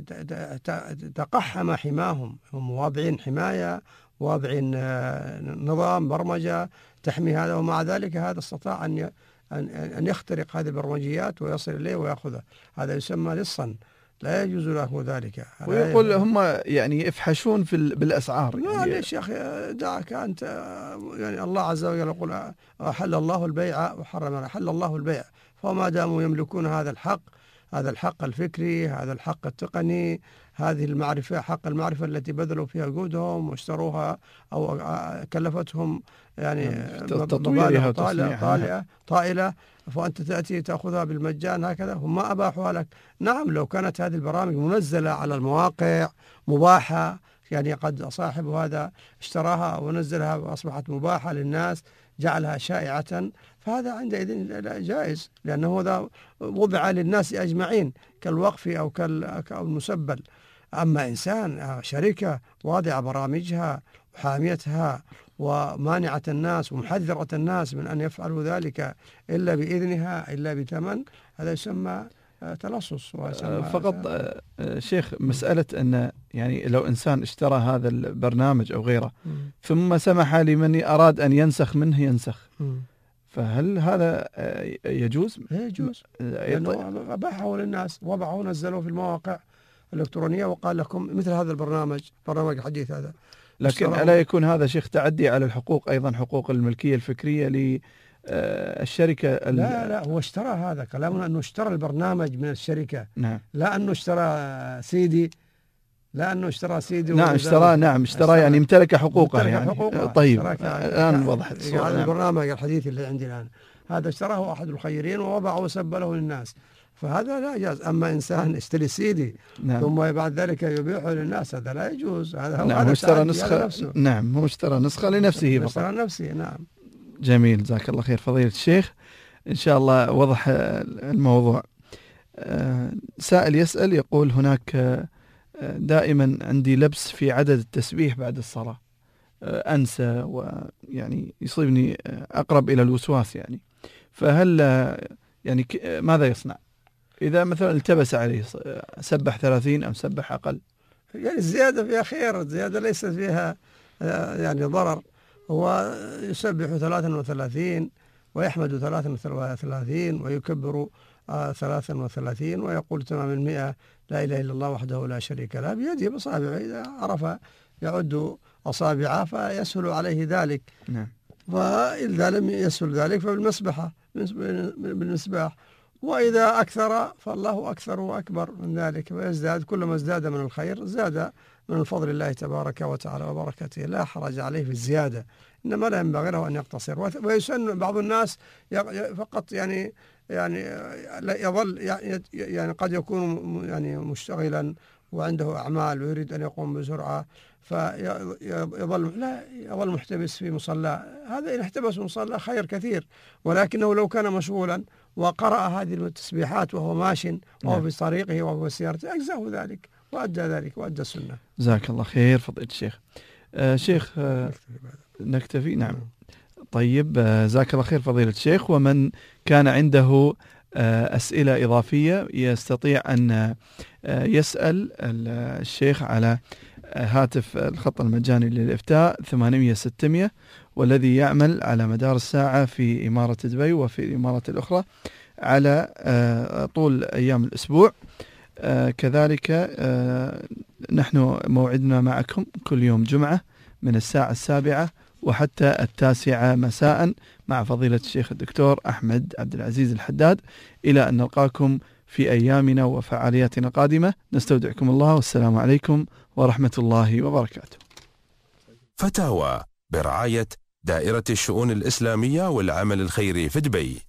تقحم حماهم، هم واضعين حماية، واضعين نظام برمجة تحمي هذا، ومع ذلك هذا استطاع أن أن يخترق هذه البرمجيات ويصل إليه ويأخذه. هذا يسمى لصا، لا يجوز له ذلك. ويقول هم يعني يفحشون في بالأسعار. لا يعني ليش يا أخي، دعك أنت، يعني الله عز وجل يقول أحل الله البيع وحرم، أحل الله البيع، فما داموا يملكون هذا الحق، هذا الحق الفكري، هذا الحق التقني، هذه المعرفة، حق المعرفة التي بذلوا فيها جهدهم واشتروها أو كلفتهم يعني مبالغ طائلة طائلة، فأنت تأتي تأخذها بالمجان هكذا، هم ما أباحوها لك. نعم، لو كانت هذه البرامج منزلة على المواقع مباحة، يعني قد صاحب هذا اشتراها ونزلها وأصبحت مباحة للناس، جعلها شائعة، فهذا عندئذ جائز، لأنه هذا وضع للناس أجمعين كالوقف أو كالمسبل. أما إنسان شركة واضعة برامجها وحاميتها ومانعة الناس ومحذرة الناس من أن يفعلوا ذلك إلا بإذنها إلا بثمن، هذا يسمى تلصص. فقط شيخ، مسألة أن يعني لو إنسان اشترى هذا البرنامج أو غيره م. ثم سمح لمن أراد أن ينسخ منه ينسخ، م. فهل هذا يجوز؟ يجوز، لأنه أباحه للناس، وضعه نزلوه في المواقع الإلكترونية وقال لكم مثل هذا البرنامج، برنامج حديث هذا. لكن ألا يكون هذا شيخ تعدي على الحقوق أيضا، حقوق الملكية الفكرية للشركة؟ لا لا، هو اشترى، هذا كلامنا أنه اشترى البرنامج من الشركة. نعم. لا أنه اشترى سيدي، لا أنه اشترى سيدي. نعم اشترى، نعم اشترى يعني امتلك حقوقه يعني. حقوقه. طيب الآن وضحت الصورة. هذا البرنامج الحديث اللي عندي الآن، هذا اشتراه أحد الخيرين ووضعه وسبله للناس، فهذا لا يجوز. أما إنسان اشتري سيدي نعم. ثم بعد ذلك يبيعه للناس، هذا لا يجوز. هذا هو نعم، اشترى نسخة. نعم، هو اشترى نسخة لنفسه فقط. اشترى نفسه. نعم. جميل، جزاك الله خير فضيلة الشيخ، إن شاء الله وضح الموضوع. سائل يسأل يقول هناك دائما عندي لبس في عدد التسبيح بعد الصلاة، أنسى ويعني يصيبني أقرب إلى الوسواس يعني، فهل يعني ماذا يصنع إذا مثلا التبس عليه، سبح ثلاثين أم سبح أقل؟ يعني الزيادة فيها خير، الزيادة ليست فيها يعني ضرر. هو يسبح ثلاثا وثلاثين ويحمد ثلاثا وثلاثين ويكبر ثلاثا وثلاثين ويقول تمام المئة لا إله إلا الله وحده لا شريك له بيده بصابعه، إذا عرف يعد أصابعه فيسهل عليه ذلك. نعم. وإذا لم يسهل ذلك فبالمسبحة بالمسبح، وإذا أكثر فالله أكثر وأكبر من ذلك، ويزداد كلما ازداد من الخير زاد من فضل الله تبارك وتعالى وبركته، لا حرج عليه في الزيادة، إنما لا ينبغي له أن يقتصر. ويسن بعض الناس فقط يعني يعني يظل يعني قد يكون يعني مشتغلا وعنده أعمال ويريد أن يقوم بسرعة فيظل لا يظل محتبس في مصلى، هذا إن احتبس مصلى خير كثير، ولكنه لو كان مشغولا وقرأ هذه التسبيحات وهو ماش وهو في طريقه وهو في سيارته أجزاه ذلك وأدى ذلك وأدى السنة. جزاك الله خير فضيلة الشيخ. آه شيخ آه نكتفي. نعم طيب، جزاك الله خير فضيلة الشيخ. ومن كان عنده أسئلة إضافية يستطيع أن يسأل الشيخ على هاتف الخط المجاني للإفتاء ثمانمئة ستمئة، والذي يعمل على مدار الساعة في إمارة دبي وفي الإمارة الأخرى على طول أيام الأسبوع. كذلك نحن موعدنا معكم كل يوم جمعة من الساعة السابعة وحتى التاسعة مساء مع فضيلة الشيخ الدكتور أحمد عبد العزيز الحداد، إلى أن نلقاكم في أيامنا وفعالياتنا القادمة. نستودعكم الله، والسلام عليكم ورحمة الله وبركاته. فتاوى برعاية دائرة الشؤون الإسلامية والعمل الخيري في دبي.